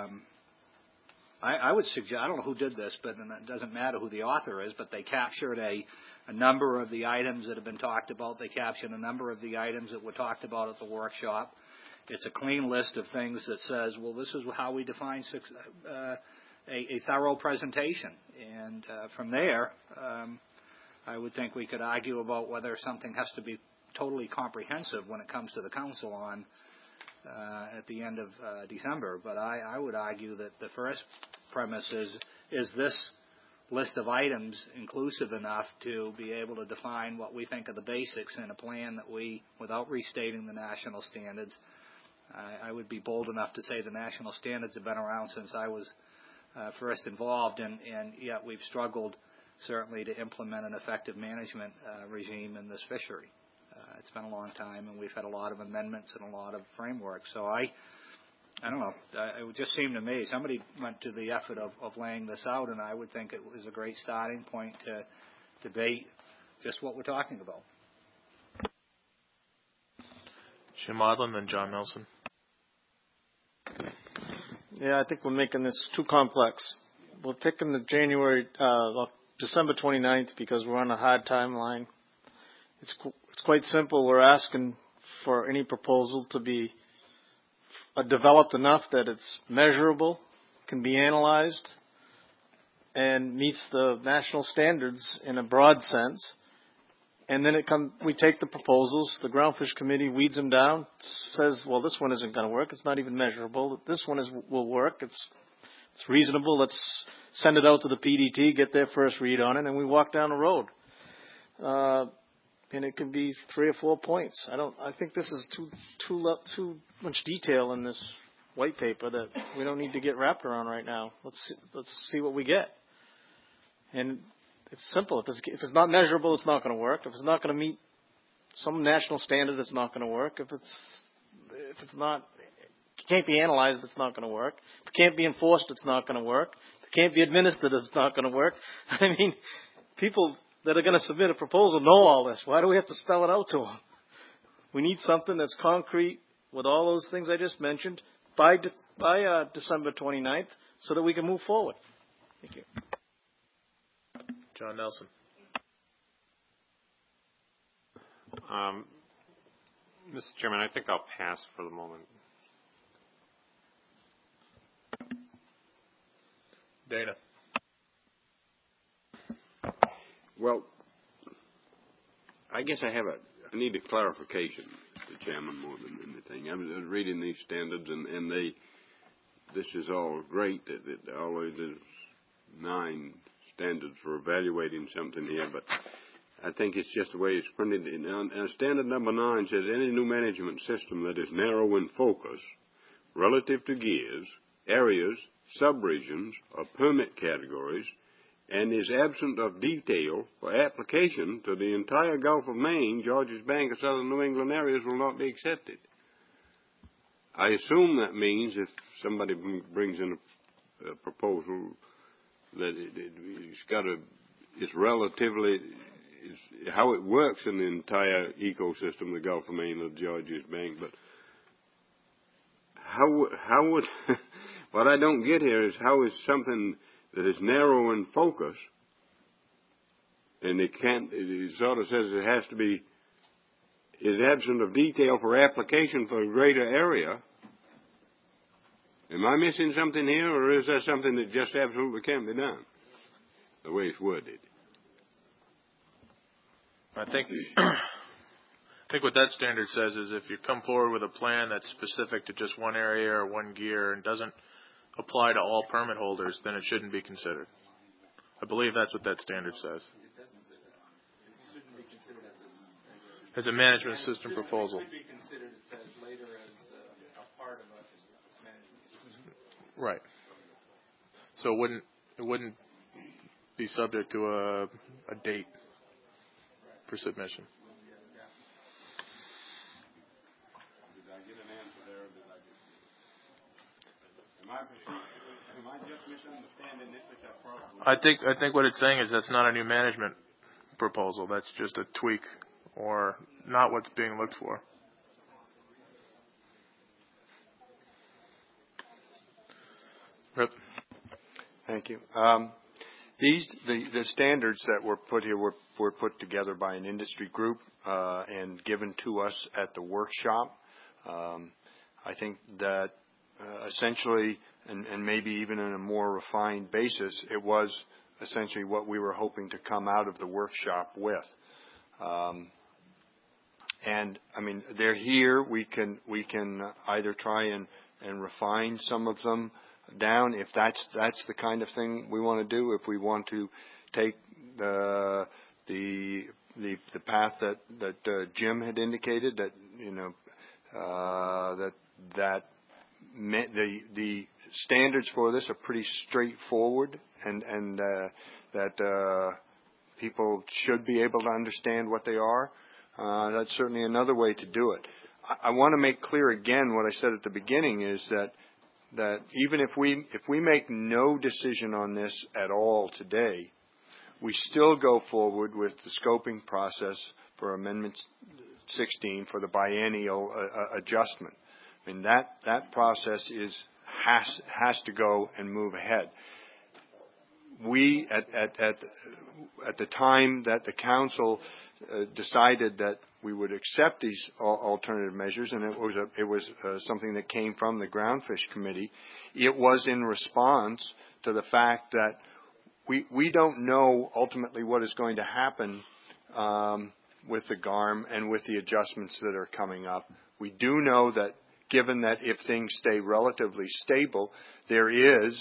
I would suggest, I don't know who did this, but and it doesn't matter who the author is, but they captured a number of the items that have been talked about. They captured a number of the items that were talked about at the workshop. It's a clean list of things that says, well, this is how we define a thorough presentation. And from there, I would think we could argue about whether something has to be totally comprehensive when it comes to the council on at the end of December. But I would argue that the first premise is this list of items inclusive enough to be able to define what we think are the basics in a plan that we, without restating the national standards, I would be bold enough to say the national standards have been around since I was first involved, and yet we've struggled certainly to implement an effective management regime in this fishery. It's been a long time, and we've had a lot of amendments and a lot of frameworks. So I don't know. It would just seem to me somebody went to the effort of laying this out, and I would think it was a great starting point to debate just what we're talking about. Jim Odland and John Nelson. Yeah, I think we're making this too complex. We're picking the December 29th because we're on a hard timeline. It's quite simple. We're asking for any proposal to be developed enough that it's measurable, can be analyzed, and meets the national standards in a broad sense. And then we take the proposals, the Groundfish Committee weeds them down, says, well, this one isn't going to work. It's not even measurable. This one will work. It's reasonable. Let's send it out to the PDT, get their first read on it, and we walk down the road. And it can be 3 or 4 points. I think this is too much detail in this white paper that we don't need to get wrapped around right now. Let's see what we get. And it's simple. If it's not measurable, it's not going to work. If it's not going to meet some national standard, it's not going to work. If it's not, it can't be analyzed, it's not going to work. If it can't be enforced, it's not going to work. If it can't be administered, it's not going to work. I mean, people that are going to submit a proposal know all this. Why do we have to spell it out to them? We need something that's concrete with all those things I just mentioned by December 29th so that we can move forward. Thank you. John Nelson. Mr. Chairman, I think I'll pass for the moment. Dana. Well, I guess I need a clarification, Mr. Chairman, more than anything. I was reading these standards, and this is all great. That always there's 9 standards for evaluating something here, but I think it's just the way it's printed. And standard number 9 says any new management system that is narrow in focus relative to gears, areas, subregions, or permit categories, and is absent of detail for application to the entire Gulf of Maine, Georges Bank, or southern New England areas will not be accepted. I assume that means if somebody brings in a proposal that it's relatively, how it works in the entire ecosystem, the Gulf of Maine, or Georges Bank, but how would, what I don't get here is how is something that is narrow in focus, and it sort of says it has to be, is absent of detail for application for a greater area. Am I missing something here, or is that something that just absolutely can't be done, the way it's worded? I think what that standard says is if you come forward with a plan that's specific to just one area or one gear and doesn't apply to all permit holders, then it shouldn't be considered. I believe that's what that standard says. As a management system proposal. Right. So it wouldn't be subject to a date for submission. I think what it's saying is that's not a new management proposal. That's just a tweak or not what's being looked for. Rip. Thank you. The standards that were put here were put together by an industry group and given to us at the workshop. I think that essentially, and maybe even in a more refined basis, it was essentially what we were hoping to come out of the workshop with. And I mean, they're here. We can either try and refine some of them down if that's the kind of thing we want to do. If we want to take the path that Jim had indicated, that the standards for this are pretty straightforward, and that people should be able to understand what they are. That's certainly another way to do it. I want to make clear again what I said at the beginning is that even if we make no decision on this at all today, we still go forward with the scoping process for Amendment 16 for the biennial adjustment. I mean, that process has to go and move ahead. We at the time that the council decided that we would accept these alternative measures, and it was something that came from the Groundfish Committee. It was in response to the fact that we don't know ultimately what is going to happen with the GARM and with the adjustments that are coming up. We do know that given that if things stay relatively stable, there is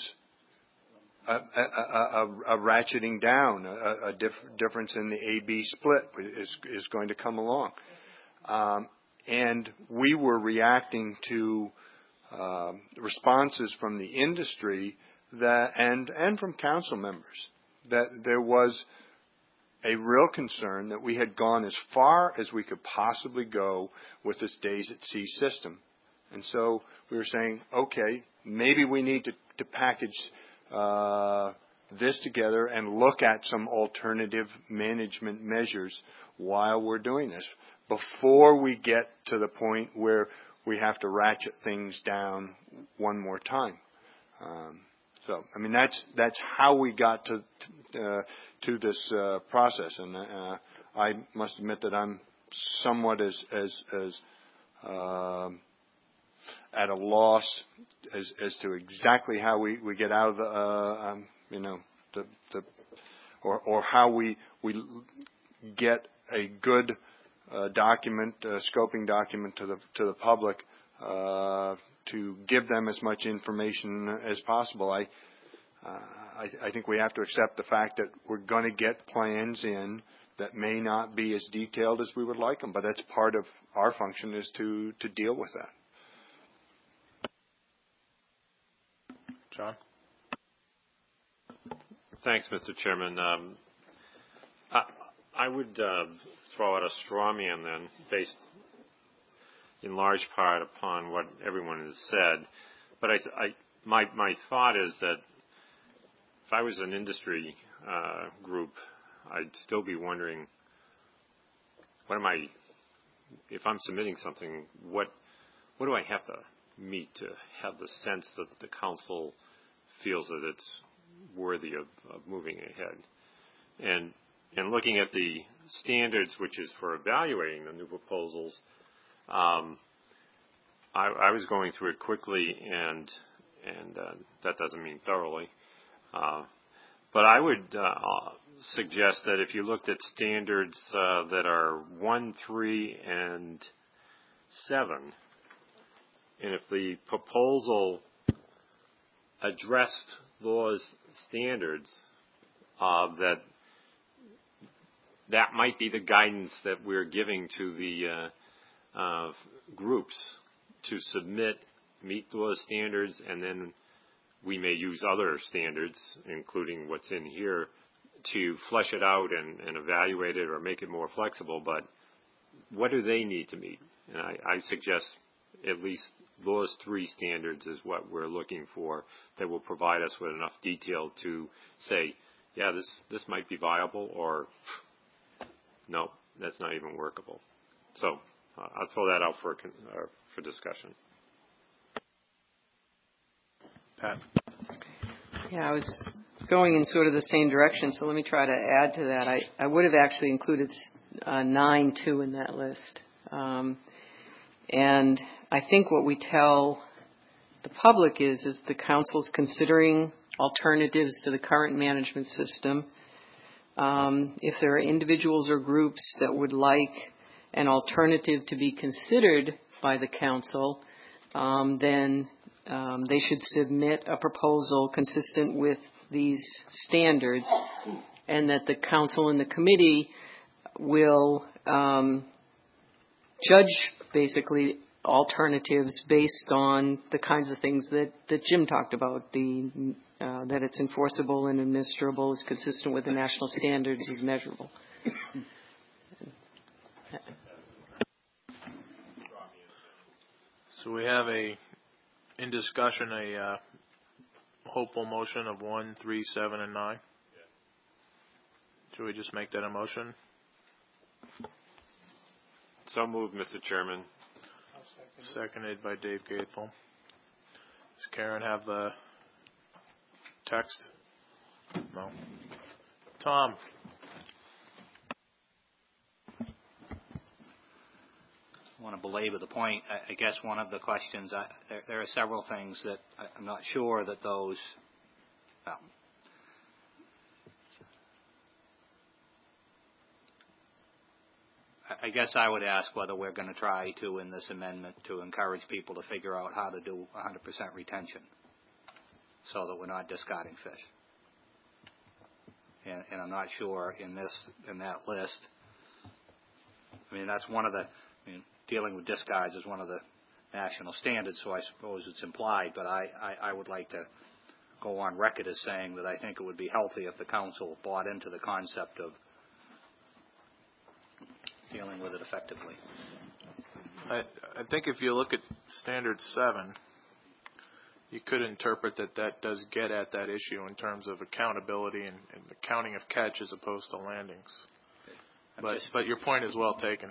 a ratcheting down, a difference in the A-B split is going to come along. And we were reacting to responses from the industry and from council members that there was a real concern that we had gone as far as we could possibly go with this Days at Sea system. And so we were saying, okay, maybe we need to package this together and look at some alternative management measures while we're doing this before we get to the point where we have to ratchet things down one more time. So, I mean, that's how we got to this process, and I must admit that I'm somewhat as at a loss as to exactly how we get out of or how we get a good document, scoping document to the public to give them as much information as possible. I think we have to accept the fact that we're going to get plans in that may not be as detailed as we would like them, but that's part of our function is to deal with that. John? Thanks, Mr. Chairman. I would throw out a straw man then, based in large part upon what everyone has said. But my thought is that if I was an industry group, I'd still be wondering, if I'm submitting something, what do I have to meet to have the sense that the council feels that it's worthy of moving ahead? And looking at the standards, which is for evaluating the new proposals, I was going through it quickly, and that doesn't mean thoroughly. But I would suggest that if you looked at standards that are 1, 3, and 7, and if the proposal addressed those standards, that might be the guidance that we're giving to the groups to submit, meet those standards, and then we may use other standards, including what's in here, to flesh it out and evaluate it or make it more flexible. But what do they need to meet? And I suggest at least those 3 standards is what we're looking for, that will provide us with enough detail to say, yeah, this might be viable, or no, that's not even workable. So I'll throw that out for discussion. Pat? Yeah, I was going in sort of the same direction, so let me try to add to that. I would have actually included 9 too in that list. And I think what we tell the public is the council's considering alternatives to the current management system. If there are individuals or groups that would like an alternative to be considered by the council, then they should submit a proposal consistent with these standards, and that the council and the committee will judge basically alternatives based on the kinds of things that Jim talked about, that it's enforceable and administrable, is consistent with the national standards, is measurable. So we have in discussion a hopeful motion of 1, 3, 7, and 9. Should we just make that a motion? So moved, Mr. Chairman. Seconded by Dave Gaethel. Does Karen have the text? No. Tom? I want to belabor the point. I guess one of the questions, there are several things that I'm not sure that those, well, I guess I would ask whether we're going to try to, in this amendment, to encourage people to figure out how to do 100% retention so that we're not discarding fish. And I'm not sure in that list. I mean, that's one of the, dealing with discards is one of the national standards, so I suppose it's implied, but I would like to go on record as saying that I think it would be healthy if the council bought into the concept of dealing with it effectively. I think if you look at Standard 7, you could interpret that does get at that issue in terms of accountability and the counting of catch as opposed to landings. But your point is well taken.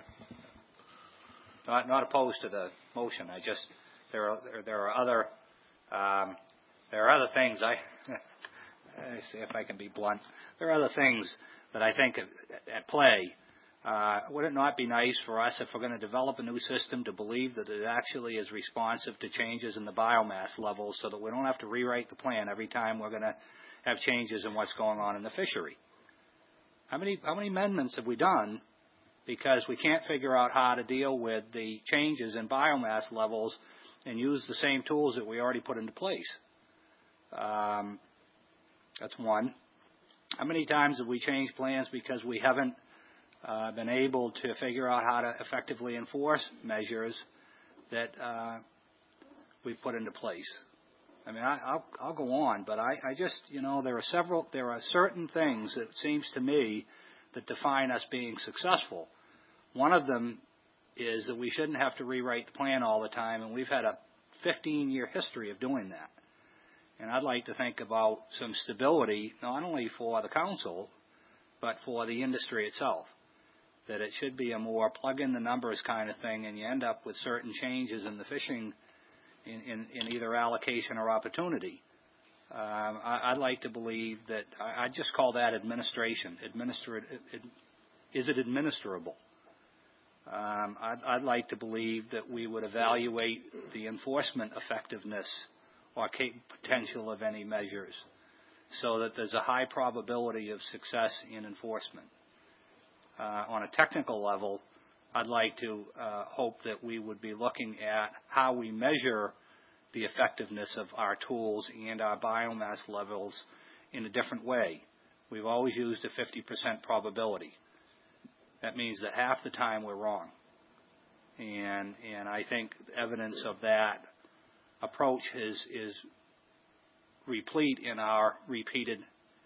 Not opposed to the motion. I just there are other things. I see if I can be blunt. There are other things that I think at play Would it not be nice for us, if we're going to develop a new system, to believe that it actually is responsive to changes in the biomass levels so that we don't have to rewrite the plan every time we're going to have changes in what's going on in the fishery? How many amendments have we done because we can't figure out how to deal with the changes in biomass levels and use the same tools that we already put into place? That's one. How many times have we changed plans because we haven't been able to figure out how to effectively enforce measures that we've put into place? I mean, I'll go on, but I just, there are certain things that seems to me that define us being successful. One of them is that we shouldn't have to rewrite the plan all the time, and we've had a 15-year history of doing that. And I'd like to think about some stability, not only for the council, but for the industry itself. That it should be a more plug-in-the-numbers kind of thing, and you end up with certain changes in the fishing in either allocation or opportunity. I'd like to believe that, I just call that administration. Is it administrable? I'd like to believe that we would evaluate the enforcement effectiveness or potential of any measures so that there's a high probability of success in enforcement. On a technical level, I'd like to hope that we would be looking at how we measure the effectiveness of our tools and our biomass levels in a different way. We've always used a 50% probability. That means that half the time we're wrong. And I think evidence of that approach is replete in our repeated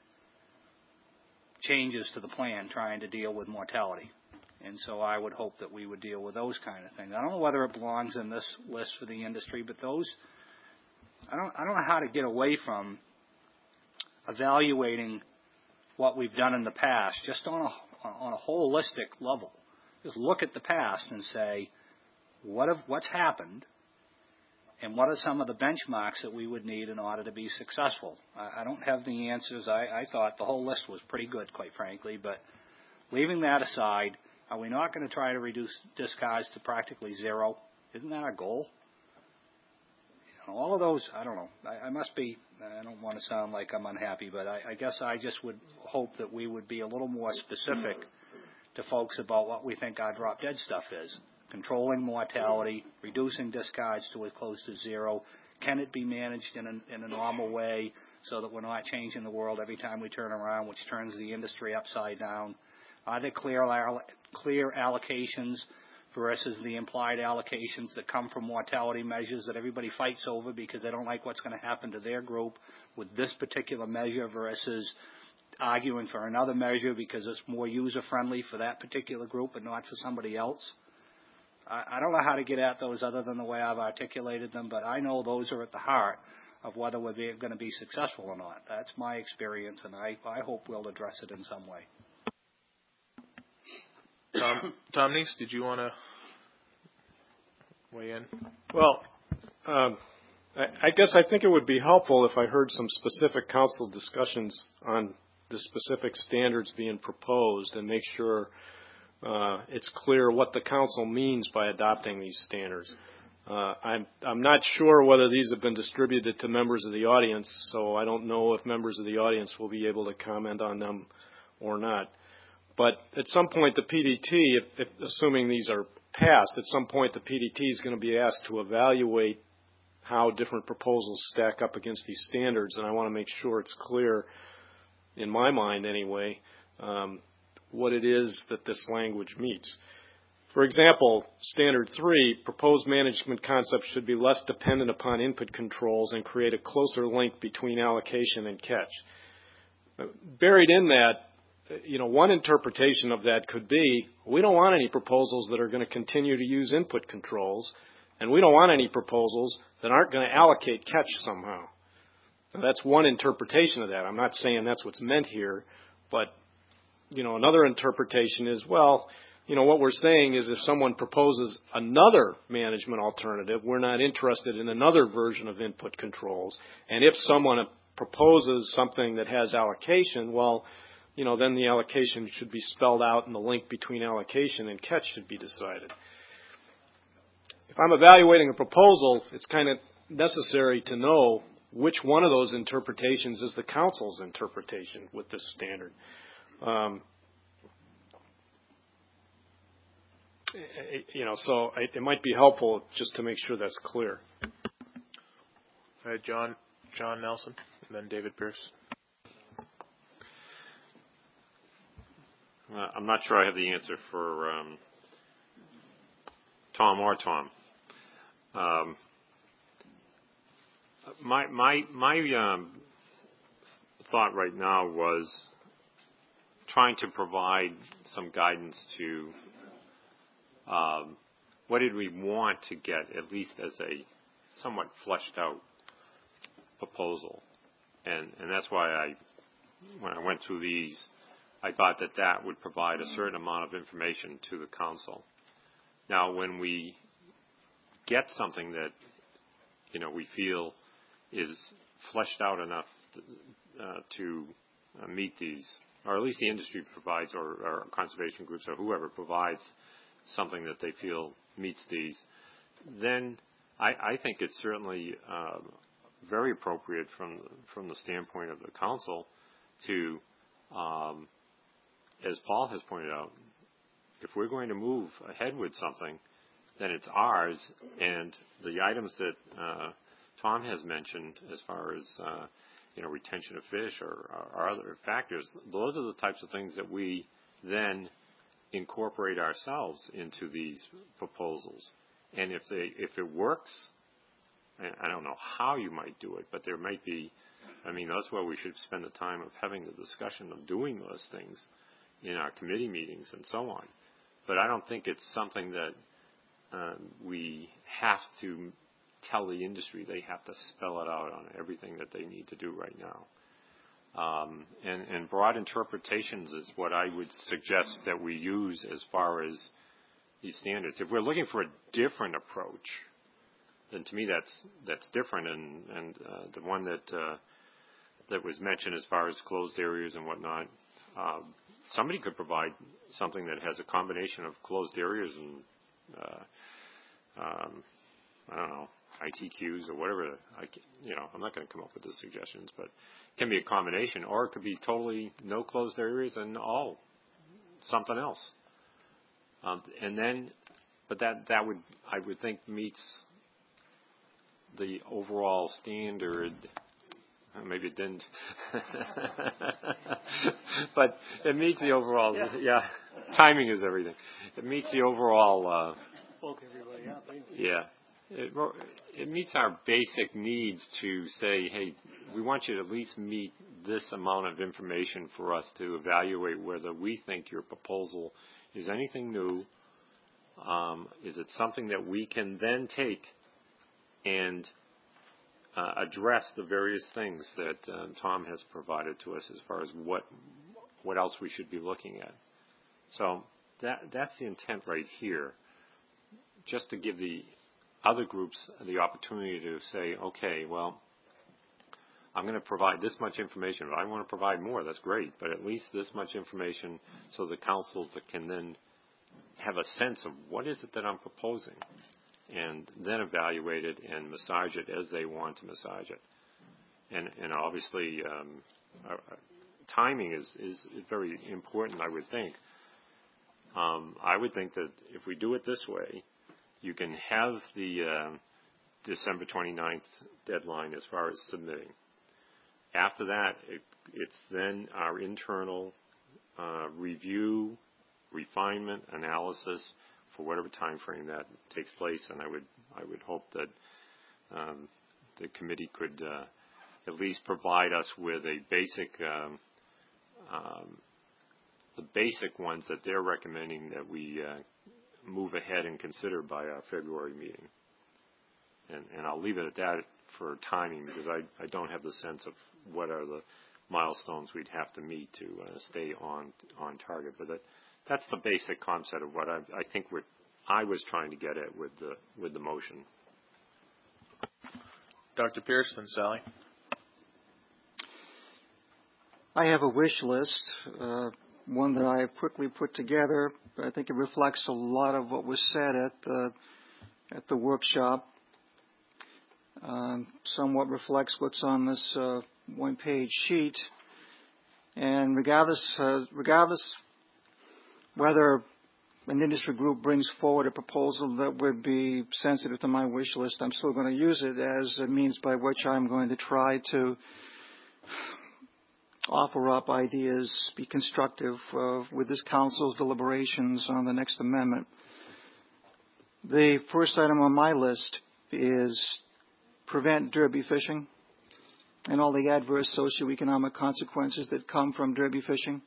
changes to the plan trying to deal with mortality. And so I would hope that we would deal with those kind of things. I don't know whether it belongs in this list for the industry, but those, I don't know how to get away from evaluating what we've done in the past just on a holistic level. Just look at the past and say, what's happened, and what are some of the benchmarks that we would need in order to be successful? I don't have the answers. I thought the whole list was pretty good, quite frankly, but leaving that aside, are we not going to try to reduce discards to practically zero? Isn't that our goal? All of those, I don't know. I must be, I don't want to sound like I'm unhappy, but I guess I just would hope that we would be a little more specific to folks about what we think our drop dead stuff is. Controlling mortality, reducing discards to as close to zero. Can it be managed in a normal way so that we're not changing the world every time we turn around, which turns the industry upside down? Are there clear allocations versus the implied allocations that come from mortality measures that everybody fights over because they don't like what's going to happen to their group with this particular measure versus arguing for another measure because it's more user-friendly for that particular group and not for somebody else? I don't know how to get at those other than the way I've articulated them, but I know those are at the heart of whether we're going to be successful or not. That's my experience, and I hope we'll address it in some way. Tom Neese, did you want to weigh in? Well, I guess I think it would be helpful if I heard some specific council discussions on the specific standards being proposed and make sure it's clear what the council means by adopting these standards. I'm not sure whether these have been distributed to members of the audience, so I don't know if members of the audience will be able to comment on them or not. But at some point, the PDT, if assuming these are passed, at some point the PDT is going to be asked to evaluate how different proposals stack up against these standards, and I want to make sure it's clear, in my mind anyway, what it is that this language meets. For example, Standard 3, proposed management concepts should be less dependent upon input controls and create a closer link between allocation and catch. Buried in that, one interpretation of that could be, we don't want any proposals that are going to continue to use input controls, and we don't want any proposals that aren't going to allocate catch somehow. Now, that's one interpretation of that. I'm not saying that's what's meant here, but another interpretation is, what we're saying is if someone proposes another management alternative, we're not interested in another version of input controls. And if someone proposes something that has allocation, then the allocation should be spelled out and the link between allocation and catch should be decided. If I'm evaluating a proposal, it's kind of necessary to know which one of those interpretations is the council's interpretation with this standard. So it might be helpful just to make sure that's clear. All right, John Nelson, and then David Pierce. I'm not sure I have the answer for Tom or Tom. My thought right now was trying to provide some guidance to what did we want to get, at least as a somewhat fleshed out proposal. And that's why when I went through these, I thought that would provide a certain amount of information to the council. Now, when we get something that, we feel is fleshed out enough to meet these, or at least the industry provides, or conservation groups, or whoever provides something that they feel meets these, then I think it's certainly very appropriate from the standpoint of the council to, as Paul has pointed out, if we're going to move ahead with something, then it's ours, and the items that Tom has mentioned as far as retention of fish or other factors, those are the types of things that we then incorporate ourselves into these proposals. And if it works, and I don't know how you might do it, but there might be, that's where we should spend the time of having the discussion of doing those things in our committee meetings and so on. But I don't think it's something that we have to tell the industry they have to spell it out on everything that they need to do right now. And broad interpretations is what I would suggest that we use as far as these standards. If we're looking for a different approach, then to me that's different. And the one that was mentioned as far as closed areas and whatnot, somebody could provide something that has a combination of closed areas and I don't know, ITQs or whatever. I'm not going to come up with the suggestions, but it can be a combination, or it could be totally no closed areas and all something else. But that would, I would think, meets the overall standard. Maybe it didn't, but it meets the overall. Yeah, timing is everything. It meets the overall. Yeah. It meets our basic needs to say, hey, we want you to at least meet this amount of information for us to evaluate whether we think your proposal is anything new. Is it something that we can then take and address the various things that Tom has provided to us as far as what else we should be looking at. So that's the intent right here, just to give the other groups the opportunity to say, okay, well, I'm going to provide this much information. If I want to provide more, that's great, but at least this much information so the council can then have a sense of what is it that I'm proposing, and then evaluate it and massage it as they want to massage it. And obviously, timing is very important, I would think. I would think that if we do it this way, you can have the December 29th deadline as far as submitting. After that, it's then our internal review, refinement, analysis for whatever time frame that takes place. And I would hope that the committee could at least provide us with a basic the basic ones that they're recommending that we move ahead and consider by our February meeting. And I'll leave it at that for timing, because I don't have the sense of what are the milestones we'd have to meet to stay on target. But that's the basic concept of what I think I was trying to get at with the motion. Dr. Pierce, then Sally. I have a wish list, one that I have quickly put together. I think it reflects a lot of what was said at the workshop. Somewhat reflects what's on this one-page sheet. And regardless whether an industry group brings forward a proposal that would be sensitive to my wish list, I'm still going to use it as a means by which I'm going to try to offer up ideas, be constructive with this council's deliberations on the next amendment. The first item on my list is prevent derby fishing and all the adverse socioeconomic consequences that come from derby fishing.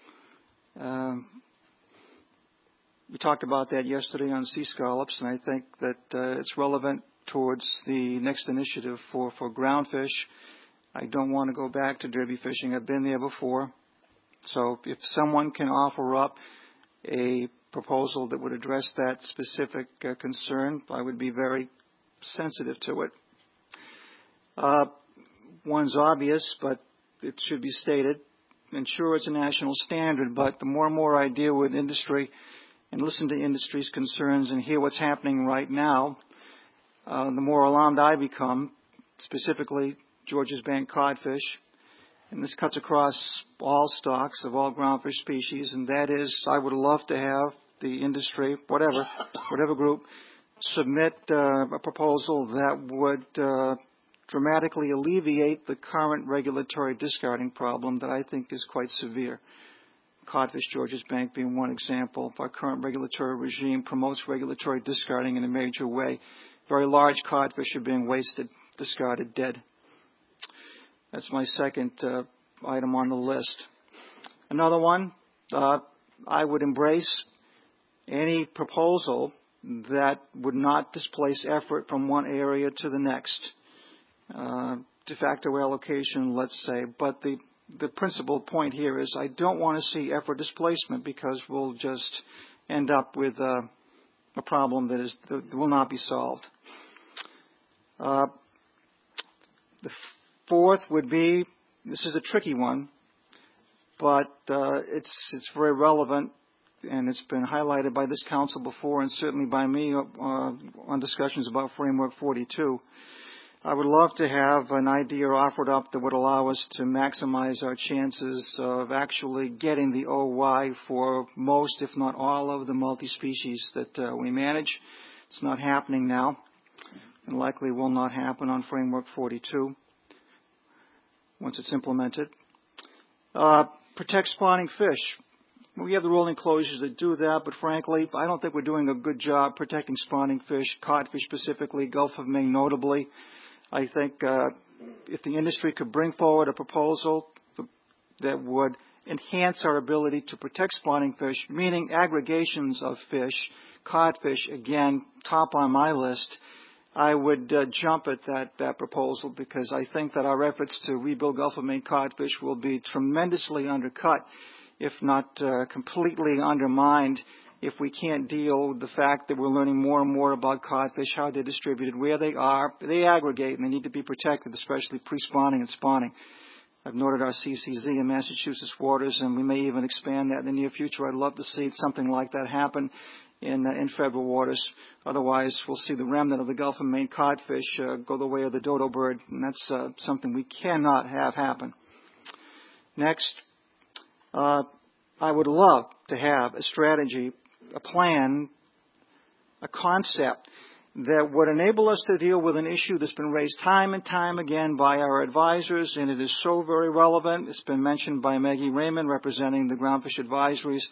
We talked about that yesterday on Sea Scallops, and I think that it's relevant towards the next initiative for groundfish. I don't want to go back to derby fishing. I've been there before. So if someone can offer up a proposal that would address that specific concern, I would be very sensitive to it. One's obvious, but it should be stated. And sure, it's a national standard, but the more and more I deal with industry and listen to industry's concerns and hear what's happening right now, the more alarmed I become, specifically Georges Bank codfish. And this cuts across all stocks of all groundfish species, and that is, I would love to have the industry, whatever group, submit a proposal that would dramatically alleviate the current regulatory discarding problem that I think is quite severe. Codfish Georges Bank being one example. Our current regulatory regime promotes regulatory discarding in a major way. Very large codfish are being wasted, discarded, dead. That's my second item on the list. Another one, I would embrace any proposal that would not displace effort from one area to the next. De facto allocation, let's say. But the principal point here is I don't want to see effort displacement because we'll just end up with a problem that will not be solved. The fourth would be, this is a tricky one, but it's very relevant, and it's been highlighted by this council before and certainly by me on discussions about Framework 42. I would love to have an idea offered up that would allow us to maximize our chances of actually getting the OY for most, if not all, of the multi-species that we manage. It's not happening now, and likely will not happen on Framework 42 once it's implemented. Protect spawning fish. We have the rolling closures that do that, but frankly, I don't think we're doing a good job protecting spawning fish, codfish specifically, Gulf of Maine notably. I think if the industry could bring forward a proposal that would enhance our ability to protect spawning fish, meaning aggregations of fish, codfish, again, top on my list, I would jump at that proposal because I think that our efforts to rebuild Gulf of Maine codfish will be tremendously undercut, if not completely undermined, if we can't deal with the fact that we're learning more and more about codfish, how they're distributed, where they are. They aggregate, and they need to be protected, especially pre-spawning and spawning. I've noted our CCZ in Massachusetts waters, and we may even expand that in the near future. I'd love to see something like that happen in federal waters. Otherwise, we'll see the remnant of the Gulf of Maine codfish go the way of the dodo bird, and that's something we cannot have happen. Next, I would love to have a strategy, a plan, a concept that would enable us to deal with an issue that's been raised time and time again by our advisors, and it is so very relevant. It's been mentioned by Maggie Raymond, representing the Groundfish advisors,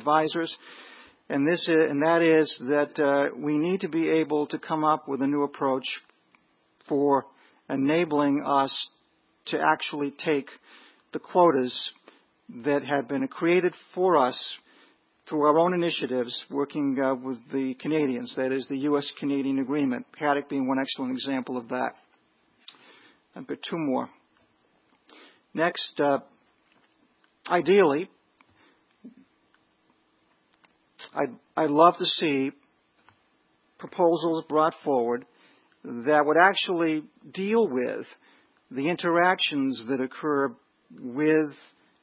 and that is that we need to be able to come up with a new approach for enabling us to actually take the quotas that have been created for us through our own initiatives, working with the Canadians, that is the U.S.-Canadian agreement, haddock being one excellent example of that. I've got two more. Next, ideally, I'd love to see proposals brought forward that would actually deal with the interactions that occur with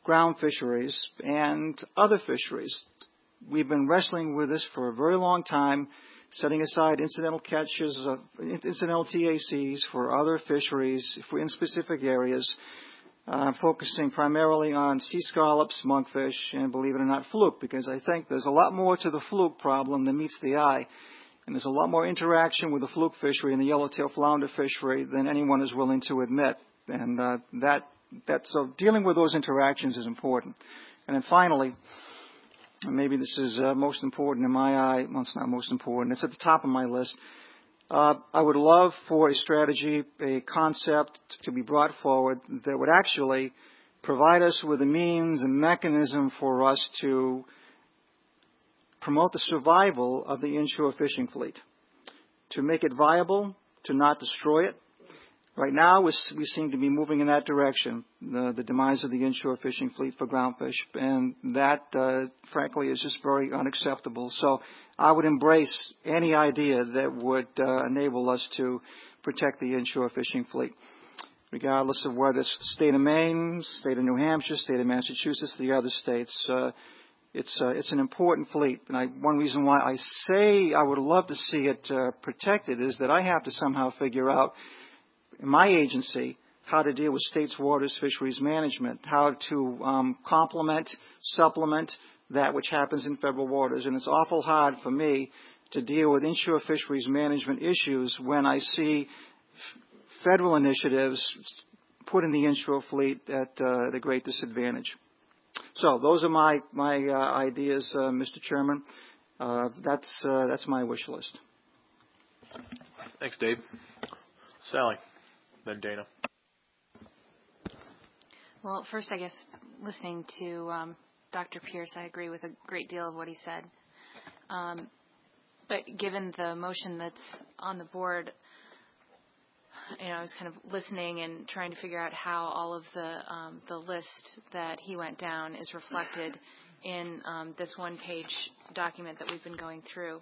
ground fisheries and other fisheries. We've been wrestling with this for a very long time, setting aside incidental catches, incidental TACs for other fisheries in specific areas, focusing primarily on sea scallops, monkfish, and believe it or not, fluke, because I think there's a lot more to the fluke problem than meets the eye. And there's a lot more interaction with the fluke fishery and the yellowtail flounder fishery than anyone is willing to admit. And so dealing with those interactions is important. And then finally, and maybe this is most important in my eye. Well, it's not most important. It's at the top of my list. I would love for a strategy, a concept to be brought forward that would actually provide us with a means and mechanism for us to promote the survival of the inshore fishing fleet, to make it viable, to not destroy it. Right now, we seem to be moving in that direction, the demise of the inshore fishing fleet for groundfish, and that, frankly, is just very unacceptable. So I would embrace any idea that would enable us to protect the inshore fishing fleet, regardless of whether it's the state of Maine, state of New Hampshire, state of Massachusetts, the other states. It's an important fleet, and one reason why I say I would love to see it protected is that I have to somehow figure out in my agency how to deal with states' waters fisheries management, how to complement, supplement that which happens in federal waters, and it's awful hard for me to deal with inshore fisheries management issues when I see federal initiatives putting the inshore fleet at a great disadvantage. So those are my ideas, Mr. Chairman. That's my wish list. Thanks, Dave. Sally, then Dana. Well, first, I guess, listening to Dr. Pierce, I agree with a great deal of what he said. But given the motion that's on the board, I was kind of listening and trying to figure out how all of the list that he went down is reflected in this one-page document that we've been going through.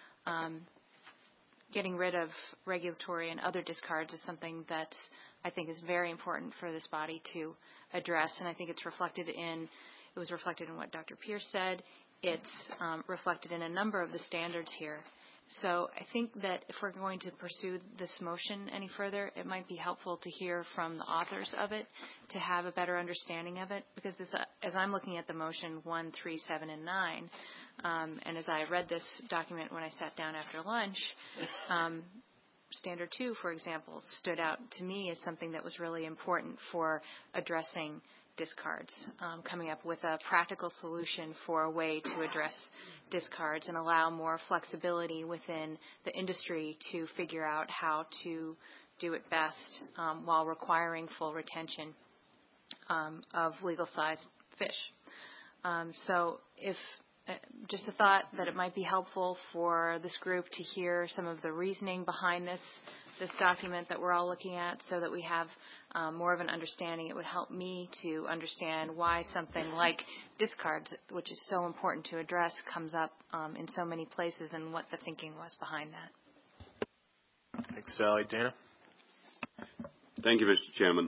Getting rid of regulatory and other discards is something that I think is very important for this body to address, and I think it was reflected in what Dr. Pierce said. It's reflected in a number of the standards here. So I think that if we're going to pursue this motion any further, it might be helpful to hear from the authors of it to have a better understanding of it, because as I'm looking at the motion 1, 3, 7, and 9, and as I read this document when I sat down after lunch, Standard 2, for example, stood out to me as something that was really important for addressing discards, coming up with a practical solution for a way to address discards and allow more flexibility within the industry to figure out how to do it best while requiring full retention of legal-sized fish. So if just a thought that it might be helpful for this group to hear some of the reasoning behind this document that we're all looking at, so that we have more of an understanding. It would help me to understand why something like discards, which is so important to address, comes up in so many places, and what the thinking was behind that. Thanks, Sally. Dana? Thank you, Mr. Chairman.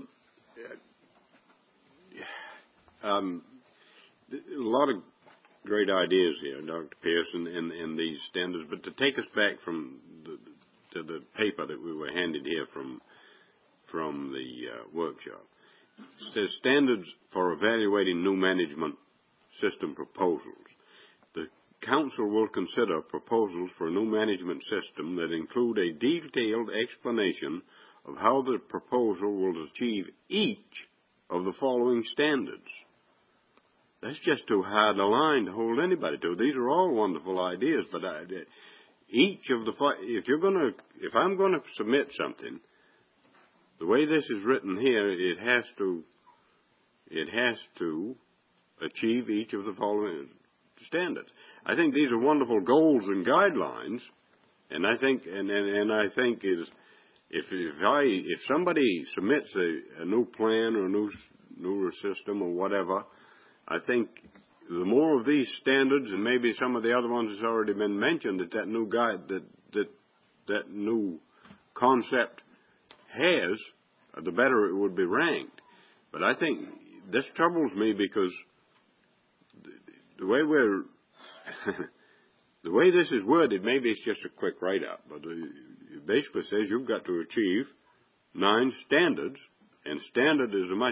A lot of great ideas here, Dr. Pearson, in these standards, but to take us back to the paper that we were handed here from the workshop. It says standards for evaluating new management system proposals. The Council will consider proposals for a new management system that include a detailed explanation of how the proposal will achieve each of the following standards. That's just too hard a line to hold anybody to. These are all wonderful ideas, but each of the if I'm going to submit something, the way this is written here, it has to achieve each of the following standards. I think these are wonderful goals and guidelines, and I think if somebody submits a new plan or a new system or whatever, I think the more of these standards, and maybe some of the other ones that's already been mentioned, that new guide, that new concept has, the better it would be ranked. But I think this troubles me because the way we're the way this is worded, maybe it's just a quick write-up, but it basically says you've got to achieve 9 standards, and standard is has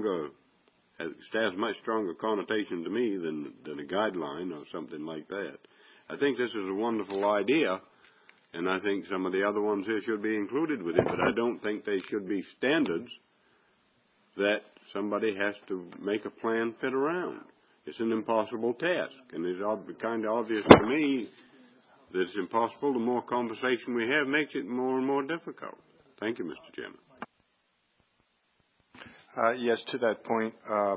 much stronger connotation to me than a guideline or something like that. I think this is a wonderful idea, and I think some of the other ones here should be included with it, but I don't think they should be standards that somebody has to make a plan fit around. It's an impossible task, and it's kind of obvious to me that it's impossible. The more conversation we have makes it more and more difficult. Thank you, Mr. Chairman. Yes, to that point,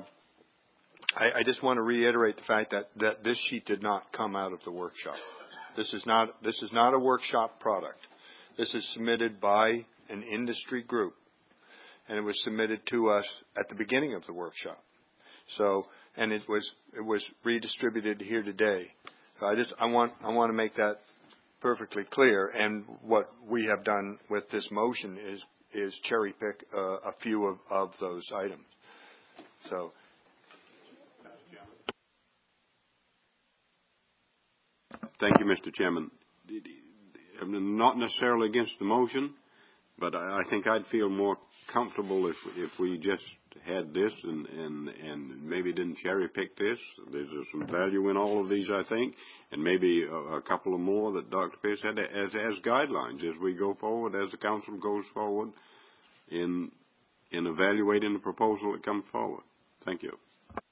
I just want to reiterate the fact that this sheet did not come out of the workshop. This is not a workshop product. This is submitted by an industry group, and it was submitted to us at the beginning of the workshop. So, and it was redistributed here today. So I want to make that perfectly clear. And what we have done with this motion is cherry pick a few of those items. So. Thank you, Mr. Chairman. I'm not necessarily against the motion, but I think I'd feel more comfortable if we just had this and maybe didn't cherry pick this. There's some value in all of these, I think, and maybe a couple of more that Dr. Pierce had as guidelines as we go forward, as the council goes forward in evaluating the proposal that comes forward. Thank you.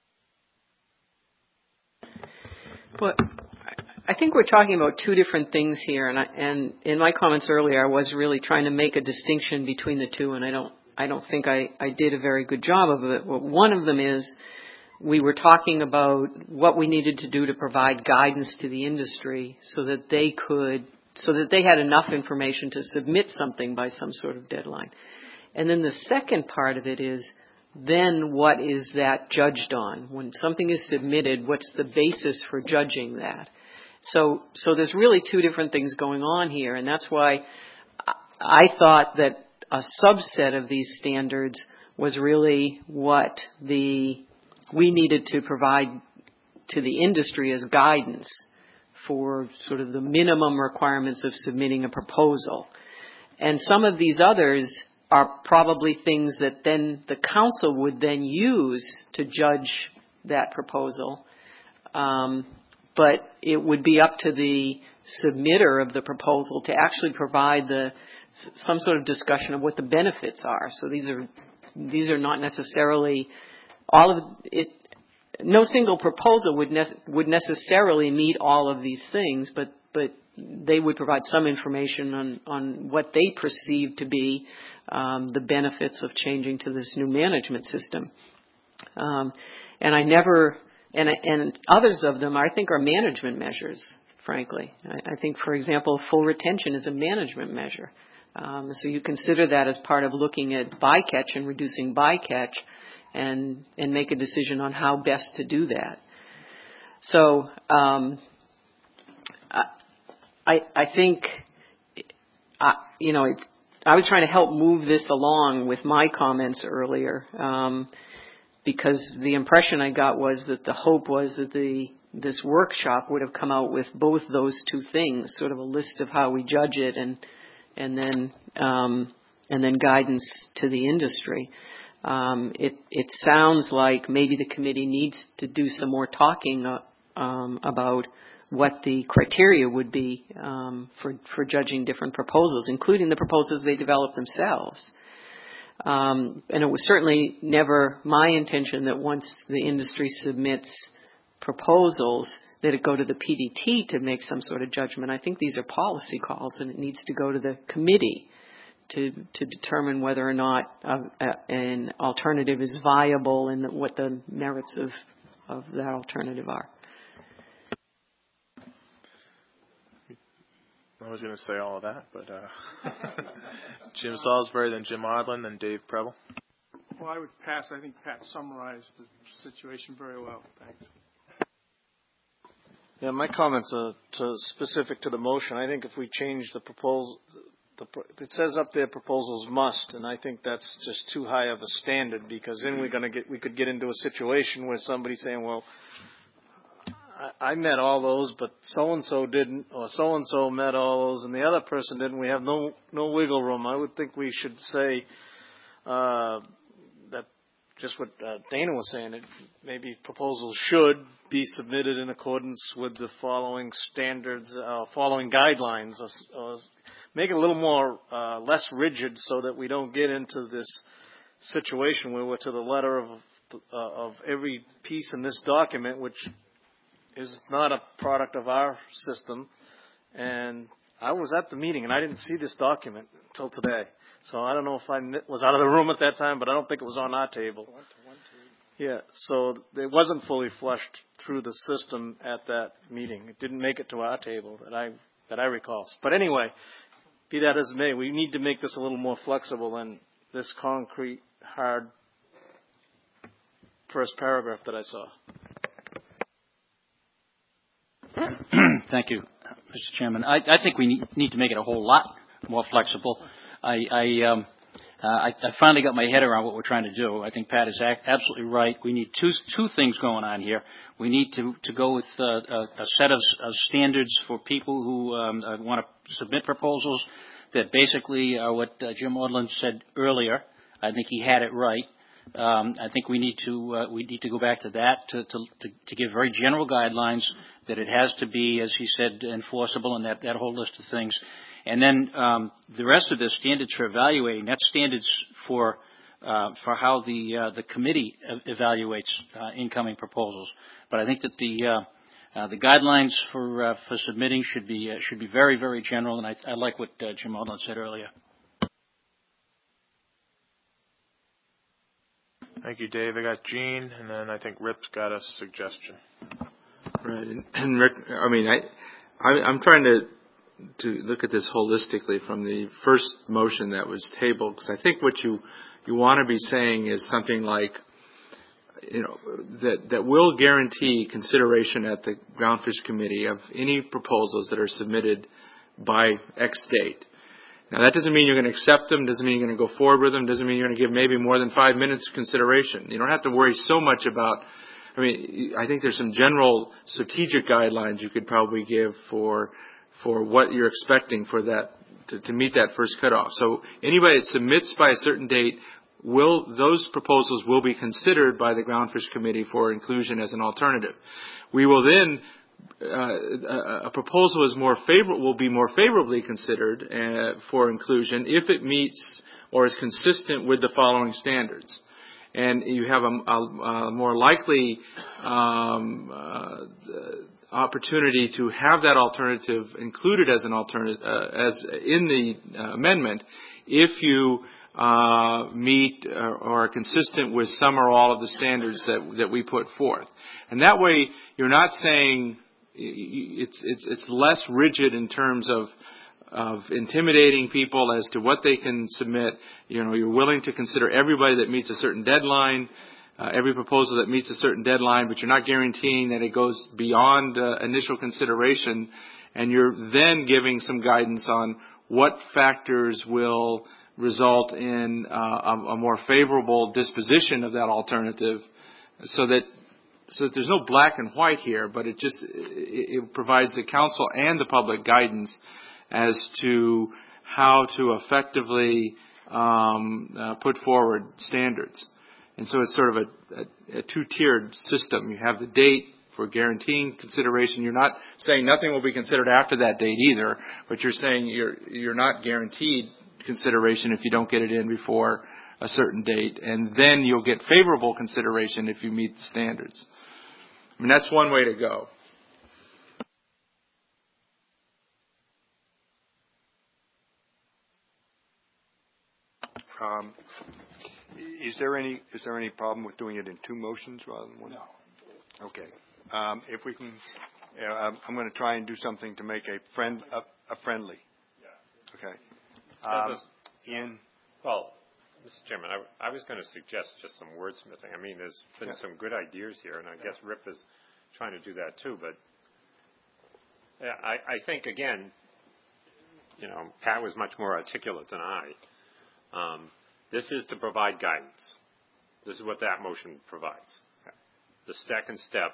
Well, I think we're talking about two different things here, and in my comments earlier, I was really trying to make a distinction between the two, and I don't think I did a very good job of it. Well, one of them is we were talking about what we needed to do to provide guidance to the industry so that they had enough information to submit something by some sort of deadline. And then the second part of it is then what is that judged on? When something is submitted, what's the basis for judging that? So there's really two different things going on here, and that's why I thought that a subset of these standards was really what we needed to provide to the industry as guidance for sort of the minimum requirements of submitting a proposal. And some of these others are probably things that then the council would then use to judge that proposal. But it would be up to the submitter of the proposal to actually provide some sort of discussion of what the benefits are. So these are not necessarily all of it. No single proposal would necessarily meet all of these things, but they would provide some information on what they perceive to be the benefits of changing to this new management system. And others of them, I think, are management measures, frankly. I think, for example, full retention is a management measure. So you consider that as part of looking at bycatch and reducing bycatch and make a decision on how best to do that. So I think, I was trying to help move this along with my comments earlier, because the impression I got was that the hope was that this workshop would have come out with both those two things, sort of a list of how we judge it and then guidance to the industry. It sounds like maybe the committee needs to do some more talking about what the criteria would be for judging different proposals, including the proposals they develop themselves. And it was certainly never my intention that once the industry submits proposals that it go to the PDT to make some sort of judgment. I think these are policy calls, and it needs to go to the committee to determine whether or not an alternative is viable and what the merits of that alternative are. I was going to say all of that, but Jim Salisbury, then Jim Odland, then Dave Preble. Well, I would pass. I think Pat summarized the situation very well. Thanks. Yeah, my comments are specific to the motion. I think if we change the proposal, it says up there proposals must, and I think that's just too high of a standard, because then we could get into a situation where somebody's saying, well, I met all those, but so-and-so didn't, or so-and-so met all those, and the other person didn't. We have no wiggle room. I would think we should say that just what Dana was saying, maybe proposals should be submitted in accordance with the following standards, following guidelines, or make it a little more less rigid, so that we don't get into this situation where we're to the letter of every piece in this document, which is not a product of our system. And I was at the meeting, and I didn't see this document until today. So I don't know if I was out of the room at that time, but I don't think it was on our table. Yeah, so it wasn't fully flushed through the system at that meeting. It didn't make it to our table that I recall. But anyway, be that as it may, we need to make this a little more flexible than this concrete, hard first paragraph that I saw. Thank you, Mr. Chairman. I think we need to make it a whole lot more flexible. I finally got my head around what we're trying to do. I think Pat is absolutely right. We need two things going on here. We need to go with a set of standards for people who want to submit proposals that basically are what Jim Odland said earlier. I think he had it right. I think we need to go back to that to give very general guidelines that it has to be, as he said, enforceable, and that whole list of things. And then the rest of the standards for evaluating, that's standards for how the committee evaluates incoming proposals. But I think that the guidelines for submitting should be very, very general, and I like what Jim Odland said earlier. Thank you, Dave. I got Gene, and then I think Rip's got a suggestion. Right, and Rick, I'm trying to look at this holistically from the first motion that was tabled, because I think what you want to be saying is something like, that will guarantee consideration at the Groundfish Committee of any proposals that are submitted by X date. Now, that doesn't mean you're going to accept them, doesn't mean you're going to go forward with them, doesn't mean you're going to give maybe more than 5 minutes consideration. You don't have to worry so much about, I think there's some general strategic guidelines you could probably give for what you're expecting for that, to meet that first cutoff. So anybody that submits by a certain date, those proposals will be considered by the Groundfish Committee for inclusion as an alternative. We will then, a proposal will be more favorably considered for inclusion if it meets or is consistent with the following standards. And you have a more likely opportunity to have that alternative included as an alternative, as in the amendment, if you meet or are consistent with some or all of the standards that we put forth. And that way, you're not saying it's less rigid in terms of intimidating people as to what they can submit. You're willing to consider everybody that meets a certain deadline, every proposal that meets a certain deadline, but you're not guaranteeing that it goes beyond initial consideration. And you're then giving some guidance on what factors will result in a more favorable disposition of that alternative, so that there's no black and white here, but it provides the council and the public guidance as to how to effectively put forward standards. And so it's sort of a two-tiered system. You have the date for guaranteeing consideration. You're not saying nothing will be considered after that date either, but you're saying you're not guaranteed consideration if you don't get it in before a certain date, and then you'll get favorable consideration if you meet the standards. That's one way to go. Is there any problem with doing it in two motions rather than one? No. Okay. If we can, I'm going to try and do something to make a friendly. Yeah. Okay. Ian. Well, Mr. Chairman, I was going to suggest just some wordsmithing. There's been some good ideas here, and I guess Rip is trying to do that too. But I think, again, Pat was much more articulate than I. This is to provide guidance. This is what that motion provides. The second step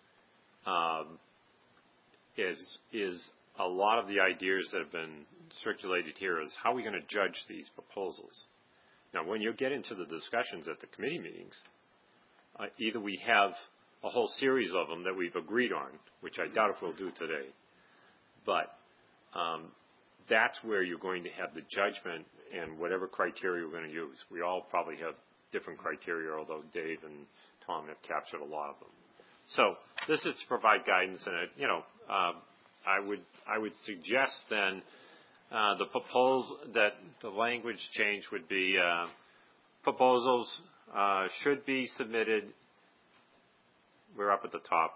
is a lot of the ideas that have been circulated here is how are we going to judge these proposals. Now, when you get into the discussions at the committee meetings, either we have a whole series of them that we've agreed on, which I doubt if we'll do today, but that's where you're going to have the judgment and whatever criteria we're going to use. We all probably have different criteria, although Dave and Tom have captured a lot of them. So this is to provide guidance, and I would suggest then the proposal that the language change would be proposals should be submitted. We're up at the top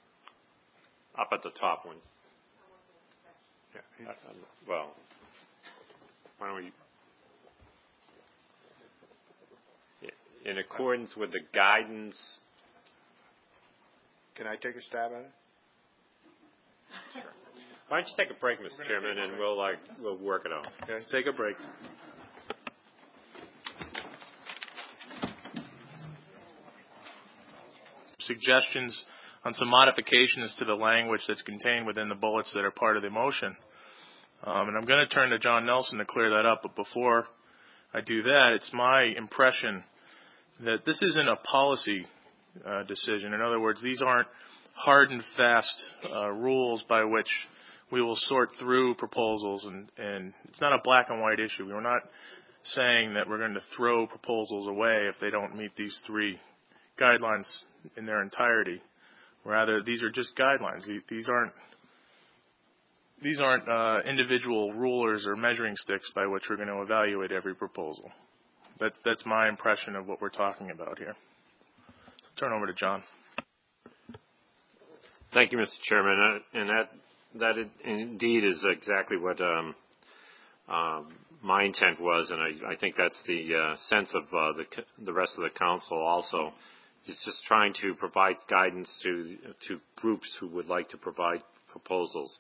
one. Yeah. Well, why don't we? In accordance with the guidance. Can I take a stab at it? Sure. Why don't you take a break, Mr. Chairman, and we'll work it out. Okay, let's take a break. Suggestions on some modifications to the language that's contained within the bullets that are part of the motion. And I'm going to turn to John Nelson to clear that up. But before I do that, it's my impression that this isn't a policy decision. In other words, these aren't hard and fast rules by which we will sort through proposals, and it's not a black and white issue. We're not saying that we're going to throw proposals away if they don't meet these three guidelines in their entirety. Rather, these are just guidelines. These aren't individual rulers or measuring sticks by which we're going to evaluate every proposal. That's my impression of what we're talking about here. So turn over to John. Thank you, Mr. Chairman. And that indeed is exactly what my intent was, and I think that's the sense of the rest of the council also. It's just trying to provide guidance to groups who would like to provide proposals.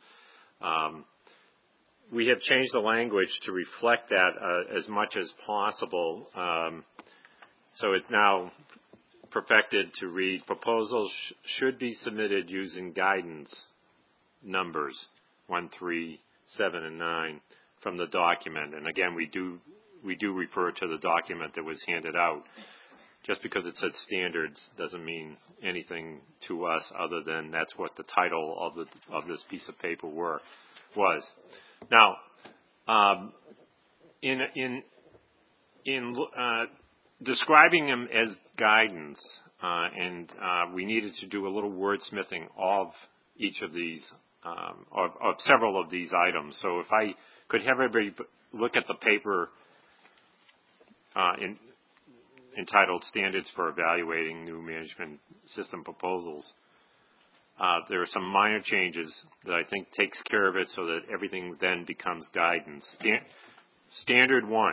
We have changed the language to reflect that as much as possible. So it's now perfected to read, proposals should be submitted using guidance numbers 1, 3, 7, and 9 from the document. And again, we do refer to the document that was handed out. Just because it says standards doesn't mean anything to us other than that's what the title of this piece of paper was. Now, in describing them as guidance, and we needed to do a little wordsmithing of each of these, of several of these items. So if I could have everybody look at the paper entitled Standards for Evaluating New Management System Proposals. There are some minor changes that I think takes care of it so that everything then becomes guidance. Standard 1,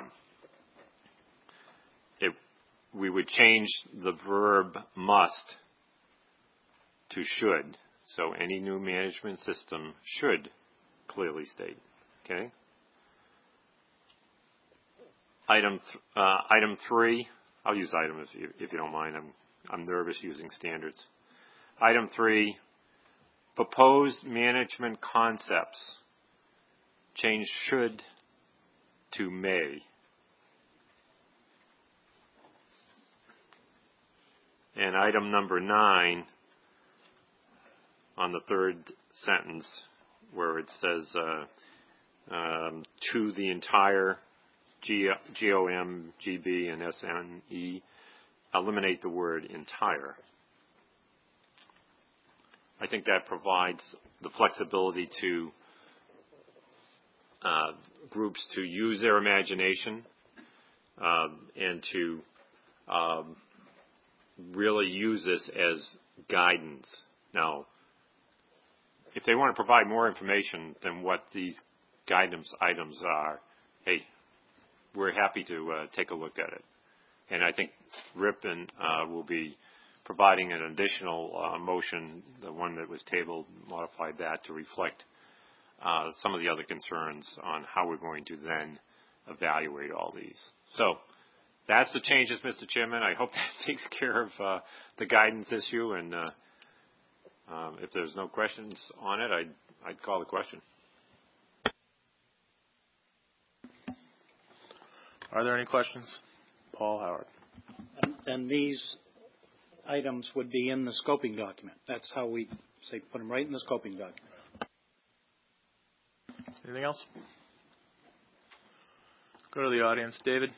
we would change the verb must to should. So any new management system should clearly state. Okay? Item 3. I'll use item if you don't mind. I'm nervous using standards. Item 3, proposed management concepts. Change should to may. And item number 9, on the third sentence, where it says to the entire GOM, GB, and SNE, eliminate the word entire. I think that provides the flexibility to groups to use their imagination and to really use this as guidance. Now, if they want to provide more information than what these guidance items are, hey, we're happy to take a look at it. And I think Ripon will be providing an additional motion, the one that was tabled, modified that to reflect some of the other concerns on how we're going to then evaluate all these. So that's the changes, Mr. Chairman. I hope that takes care of the guidance issue. And if there's no questions on it, I'd call the question. Are there any questions? Paul Howard. And these items would be in the scoping document. That's how we say put them right in the scoping document. Anything else? Go to the audience. David?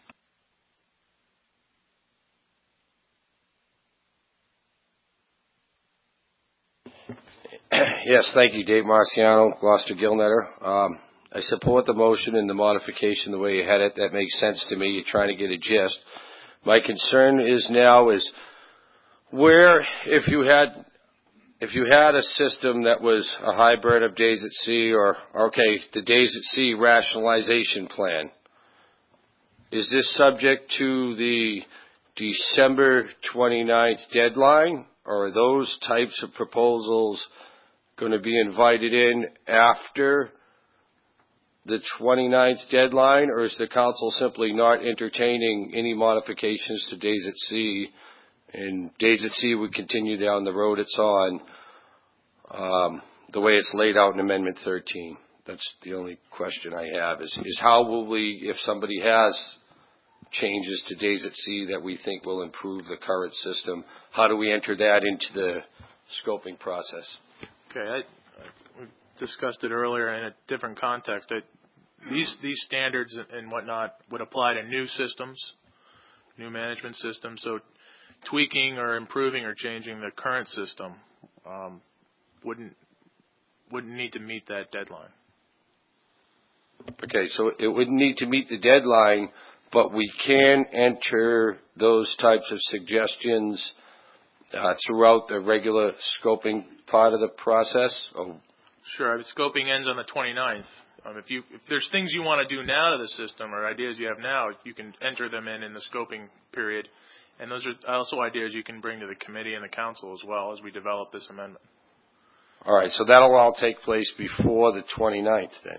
Yes, thank you, Dave Marciano, Gloucester Gilnetter. I support the motion and the modification the way you had it. That makes sense to me. You're trying to get a gist. My concern is where if you had a system that was a hybrid of days at sea the days at sea rationalization plan, is this subject to the December 29th deadline, or are those types of proposals going to be invited in after the 29th deadline, or is the council simply not entertaining any modifications to days at sea, and days at sea would continue down the road it's on the way it's laid out in Amendment 13? That's the only question I have is how will we, if somebody has changes to days at sea that we think will improve the current system, how do we enter that into the scoping process? Okay, we discussed it earlier in a different context. These standards and whatnot would apply to new systems, new management systems. So tweaking or improving or changing the current system wouldn't need to meet that deadline. Okay, so it wouldn't need to meet the deadline, but we can enter those types of suggestions throughout the regular scoping part of the process? Sure. Scoping ends on the 29th. If there's things you want to do now to the system or ideas you have now, you can enter them in the scoping period. And those are also ideas you can bring to the committee and the council as well as we develop this amendment. All right, so that'll all take place before the 29th then?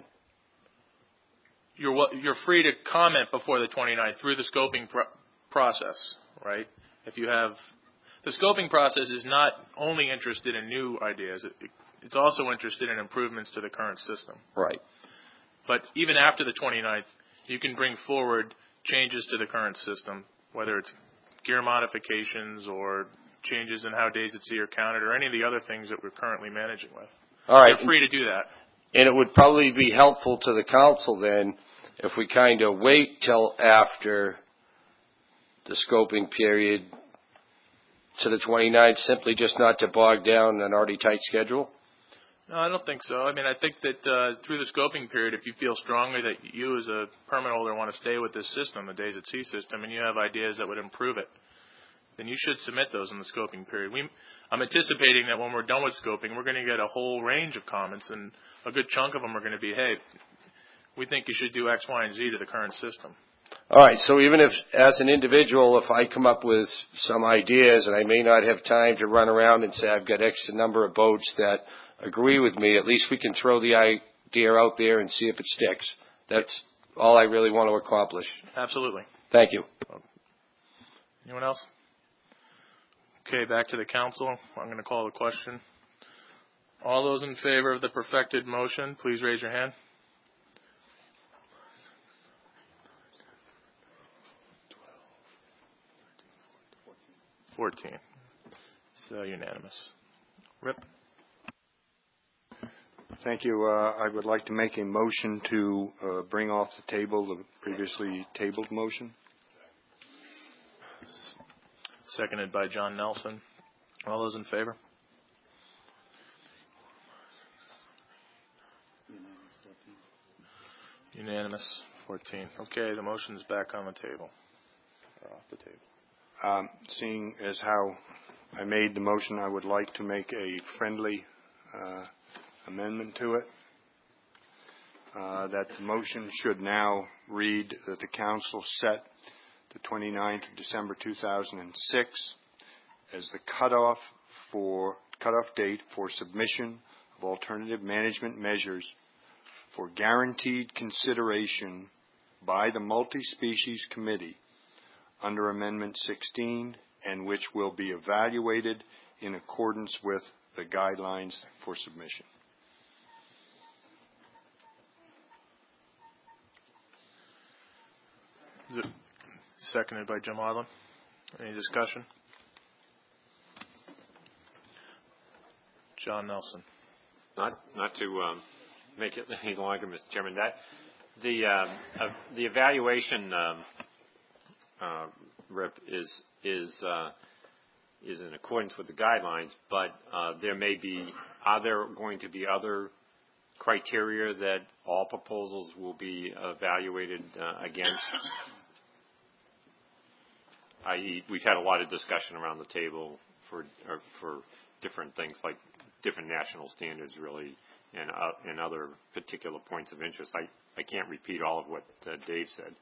You're free to comment before the 29th through the scoping process, right? If you have the scoping process is not only interested in new ideas; it's also interested in improvements to the current system. Right. But even after the 29th, you can bring forward changes to the current system, whether it's gear modifications or changes in how days at sea are counted or any of the other things that we're currently managing with. All right. You're free to do that. And it would probably be helpful to the council then if we kind of wait till after the scoping period to the 29th, simply just not to bog down an already tight schedule? No, I don't think so. I mean, I think that through the scoping period, if you feel strongly that you as a permit holder want to stay with this system, the days at sea system, and you have ideas that would improve it, then you should submit those in the scoping period. I'm anticipating that when we're done with scoping, we're going to get a whole range of comments, and a good chunk of them are going to be, hey, we think you should do X, Y, and Z to the current system. All right, so even if, as an individual, if I come up with some ideas and I may not have time to run around and say I've got X number of boats that agree with me, at least we can throw the idea out there and see if it sticks. That's all I really want to accomplish. Absolutely. Thank you. Anyone else? Okay, back to the council. I'm going to call the question. All those in favor of the perfected motion, please raise your hand. 14. So unanimous. Rip. Thank you. I would like to make a motion to bring off the table the previously tabled motion. Seconded by John Nelson. All those in favor? Unanimous. 14. Okay, the motion is back on the table. Or off the table. Seeing as how I made the motion, I would like to make a friendly amendment to it. That the motion should now read that the council set the 29th of December 2006 as the cutoff date for submission of of alternative management measures for guaranteed consideration by the Multi-Species Committee under Amendment 16, and which will be evaluated in accordance with the guidelines for submission. Seconded by Jim Odland. Any discussion? John Nelson. Not to make it any longer, Mr. Chairman. That the evaluation Rip is in accordance with the guidelines, but are there going to be other criteria that all proposals will be evaluated against? I.e., we've had a lot of discussion around the table for different things like different national standards, really, and other particular points of interest. I can't repeat all of what Dave said,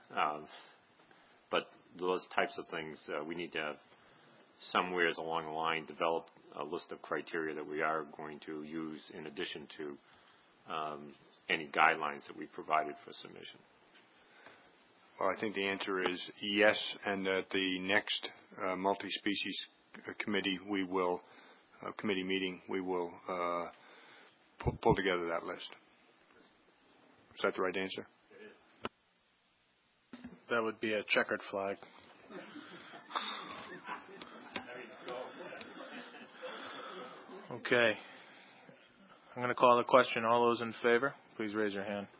but those types of things we need to have somewheres along the line develop a list of criteria that we are going to use in addition to any guidelines that we provided for submission. Well, I think the answer is yes, and at the next multi-species committee committee meeting, we will pull together that list. Is that the right answer? That would be a checkered flag. Okay. I'm going to call the question. All those in favor, please raise your hand.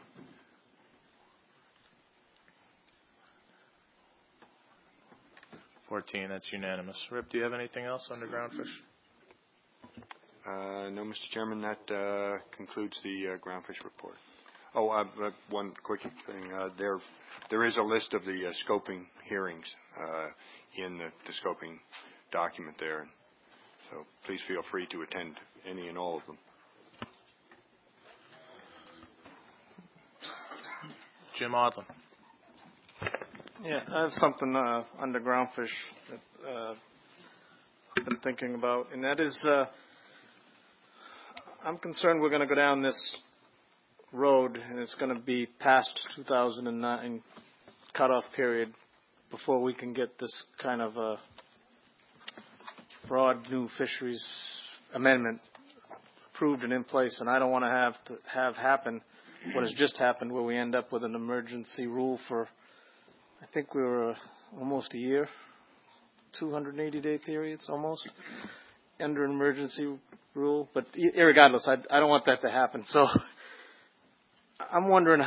That's unanimous. Rip, do you have anything else under groundfish? No, Mr. Chairman. That concludes the groundfish report. Oh, one quick thing. There is a list of the scoping hearings in the scoping document there. So please feel free to attend any and all of them. Jim Odland. Yeah, I have something under groundfish that I've been thinking about, and that is I'm concerned we're going to go down this road, and it's going to be past 2009 cutoff period before we can get this kind of a broad new fisheries amendment approved and in place, and I don't want to have happen what has just happened, where we end up with an emergency rule for, I think we were almost a year, 280-day periods almost, under an emergency rule. But irregardless, I don't want that to happen. So I'm wondering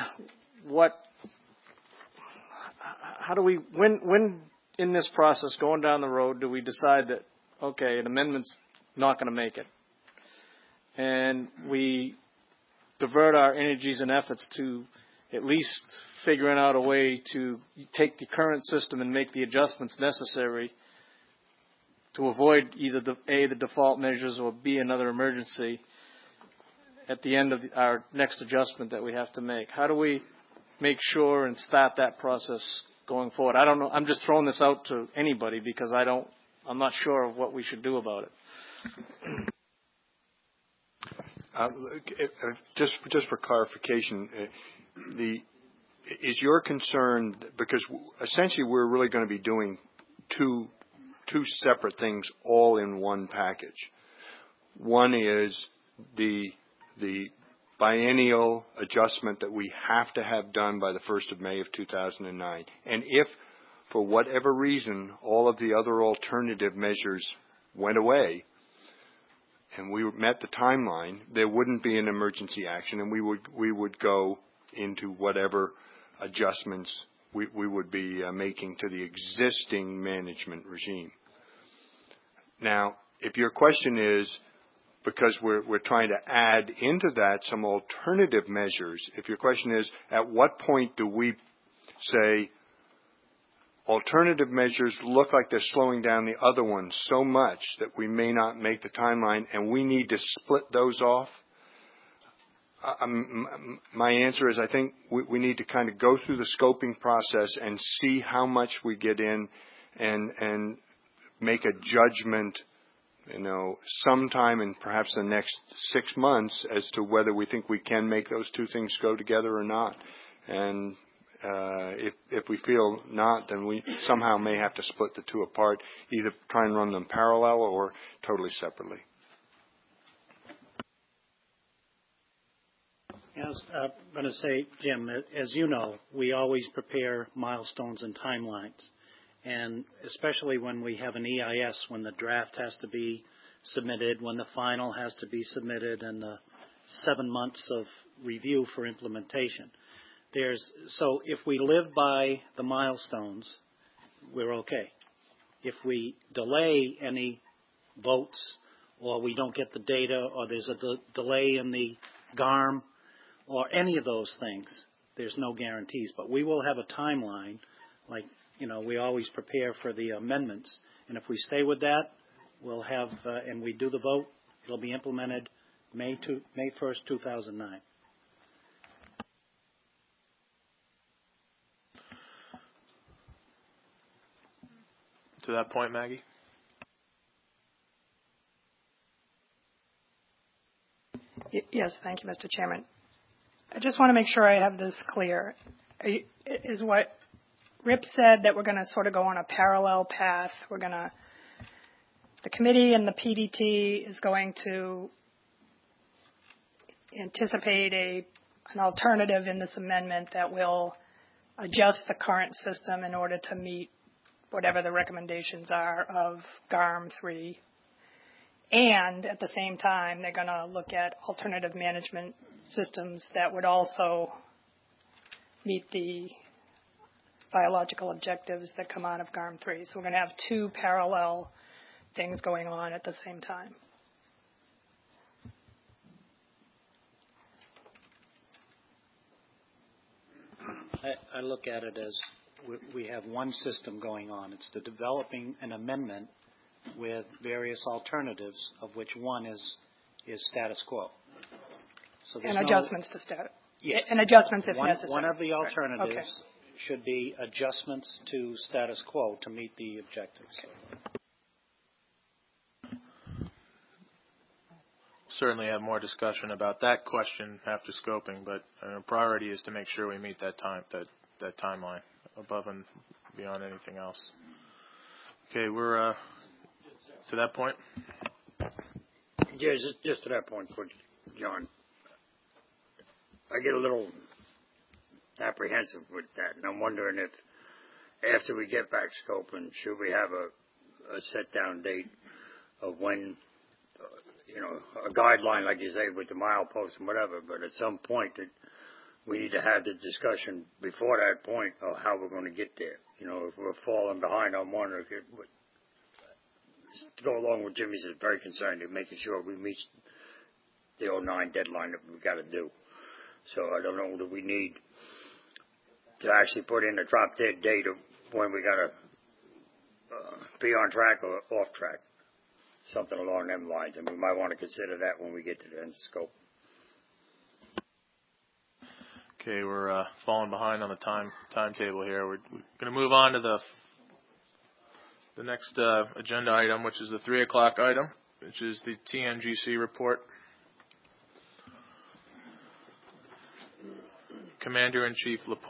how do we, when in this process going down the road, do we decide that, okay, an amendment's not going to make it, and we divert our energies and efforts to at least figuring out a way to take the current system and make the adjustments necessary to avoid either the default measures or B, another emergency at the end of our next adjustment that we have to make? How do we make sure and start that process going forward? I don't know. I'm just throwing this out to anybody because I'm not sure of what we should do about it. Just for clarification, is your concern, because essentially we're really going to be doing two separate things all in one package. One is the biennial adjustment that we have to have done by the 1st of May of 2009. And if, for whatever reason, all of the other alternative measures went away, and we met the timeline, there wouldn't be an emergency action, and we would go into whatever adjustments we would be making to the existing management regime. Now, if your question is, because we're trying to add into that some alternative measures, if your question is, at what point do we say, alternative measures look like they're slowing down the other ones so much that we may not make the timeline and we need to split those off? My answer is I think we need to kind of go through the scoping process and see how much we get in and make a judgment sometime in perhaps the next 6 months as to whether we think we can make those two things go together or not. And if we feel not, then we somehow may have to split the two apart, either try and run them parallel or totally separately. I was going to say, Jim, as you know, we always prepare milestones and timelines. And especially when we have an EIS, when the draft has to be submitted, when the final has to be submitted, and the 7 months of review for implementation. So if we live by the milestones, we're okay. If we delay any votes, or we don't get the data, or there's a delay in the GARM, or any of those things, there's no guarantees. But we will have a timeline, like, we always prepare for the amendments. And if we stay with that, we'll have, and we do the vote, it'll be implemented May 1st, 2009. To that point, Maggie? Yes, thank you, Mr. Chairman. I just want to make sure I have this clear. Is what Rip said that we're going to sort of go on a parallel path. The committee and the PDT is going to anticipate an alternative in this amendment that will adjust the current system in order to meet whatever the recommendations are of GARM 3. And at the same time, they're going to look at alternative management systems that would also meet the biological objectives that come out of GARM 3. So we're going to have two parallel things going on at the same time. I look at it as we have one system going on. It's the developing an amendment with various alternatives, of which one is status quo. So and adjustments to status. Yes. And adjustments if necessary. One of the alternatives okay. should be adjustments to status quo to meet the objectives. Certainly have more discussion about that question after scoping, but priority is to make sure we meet that timeline above and beyond anything else. Okay, we're to that point. Yeah, just to that point, John. I get a little apprehensive with that, and I'm wondering if after we get back scoping, should we have a set down date of when, a guideline, like you say, with the mileposts and whatever, but at some point that we need to have the discussion before that point of how we're going to get there. If we're falling behind on one, or to go along with Jimmy's is very concerned in making sure we meet the 09 deadline that we've got to do. So I don't know that we need to actually put in a drop dead date of when we got to be on track or off track. Something along them lines, and we might want to consider that when we get to the end of scope. Okay, we're falling behind on the timetable here. We're going to move on to the next agenda item, which is the 3 o'clock item, which is the TNGC report. Commander-in-Chief LaPointe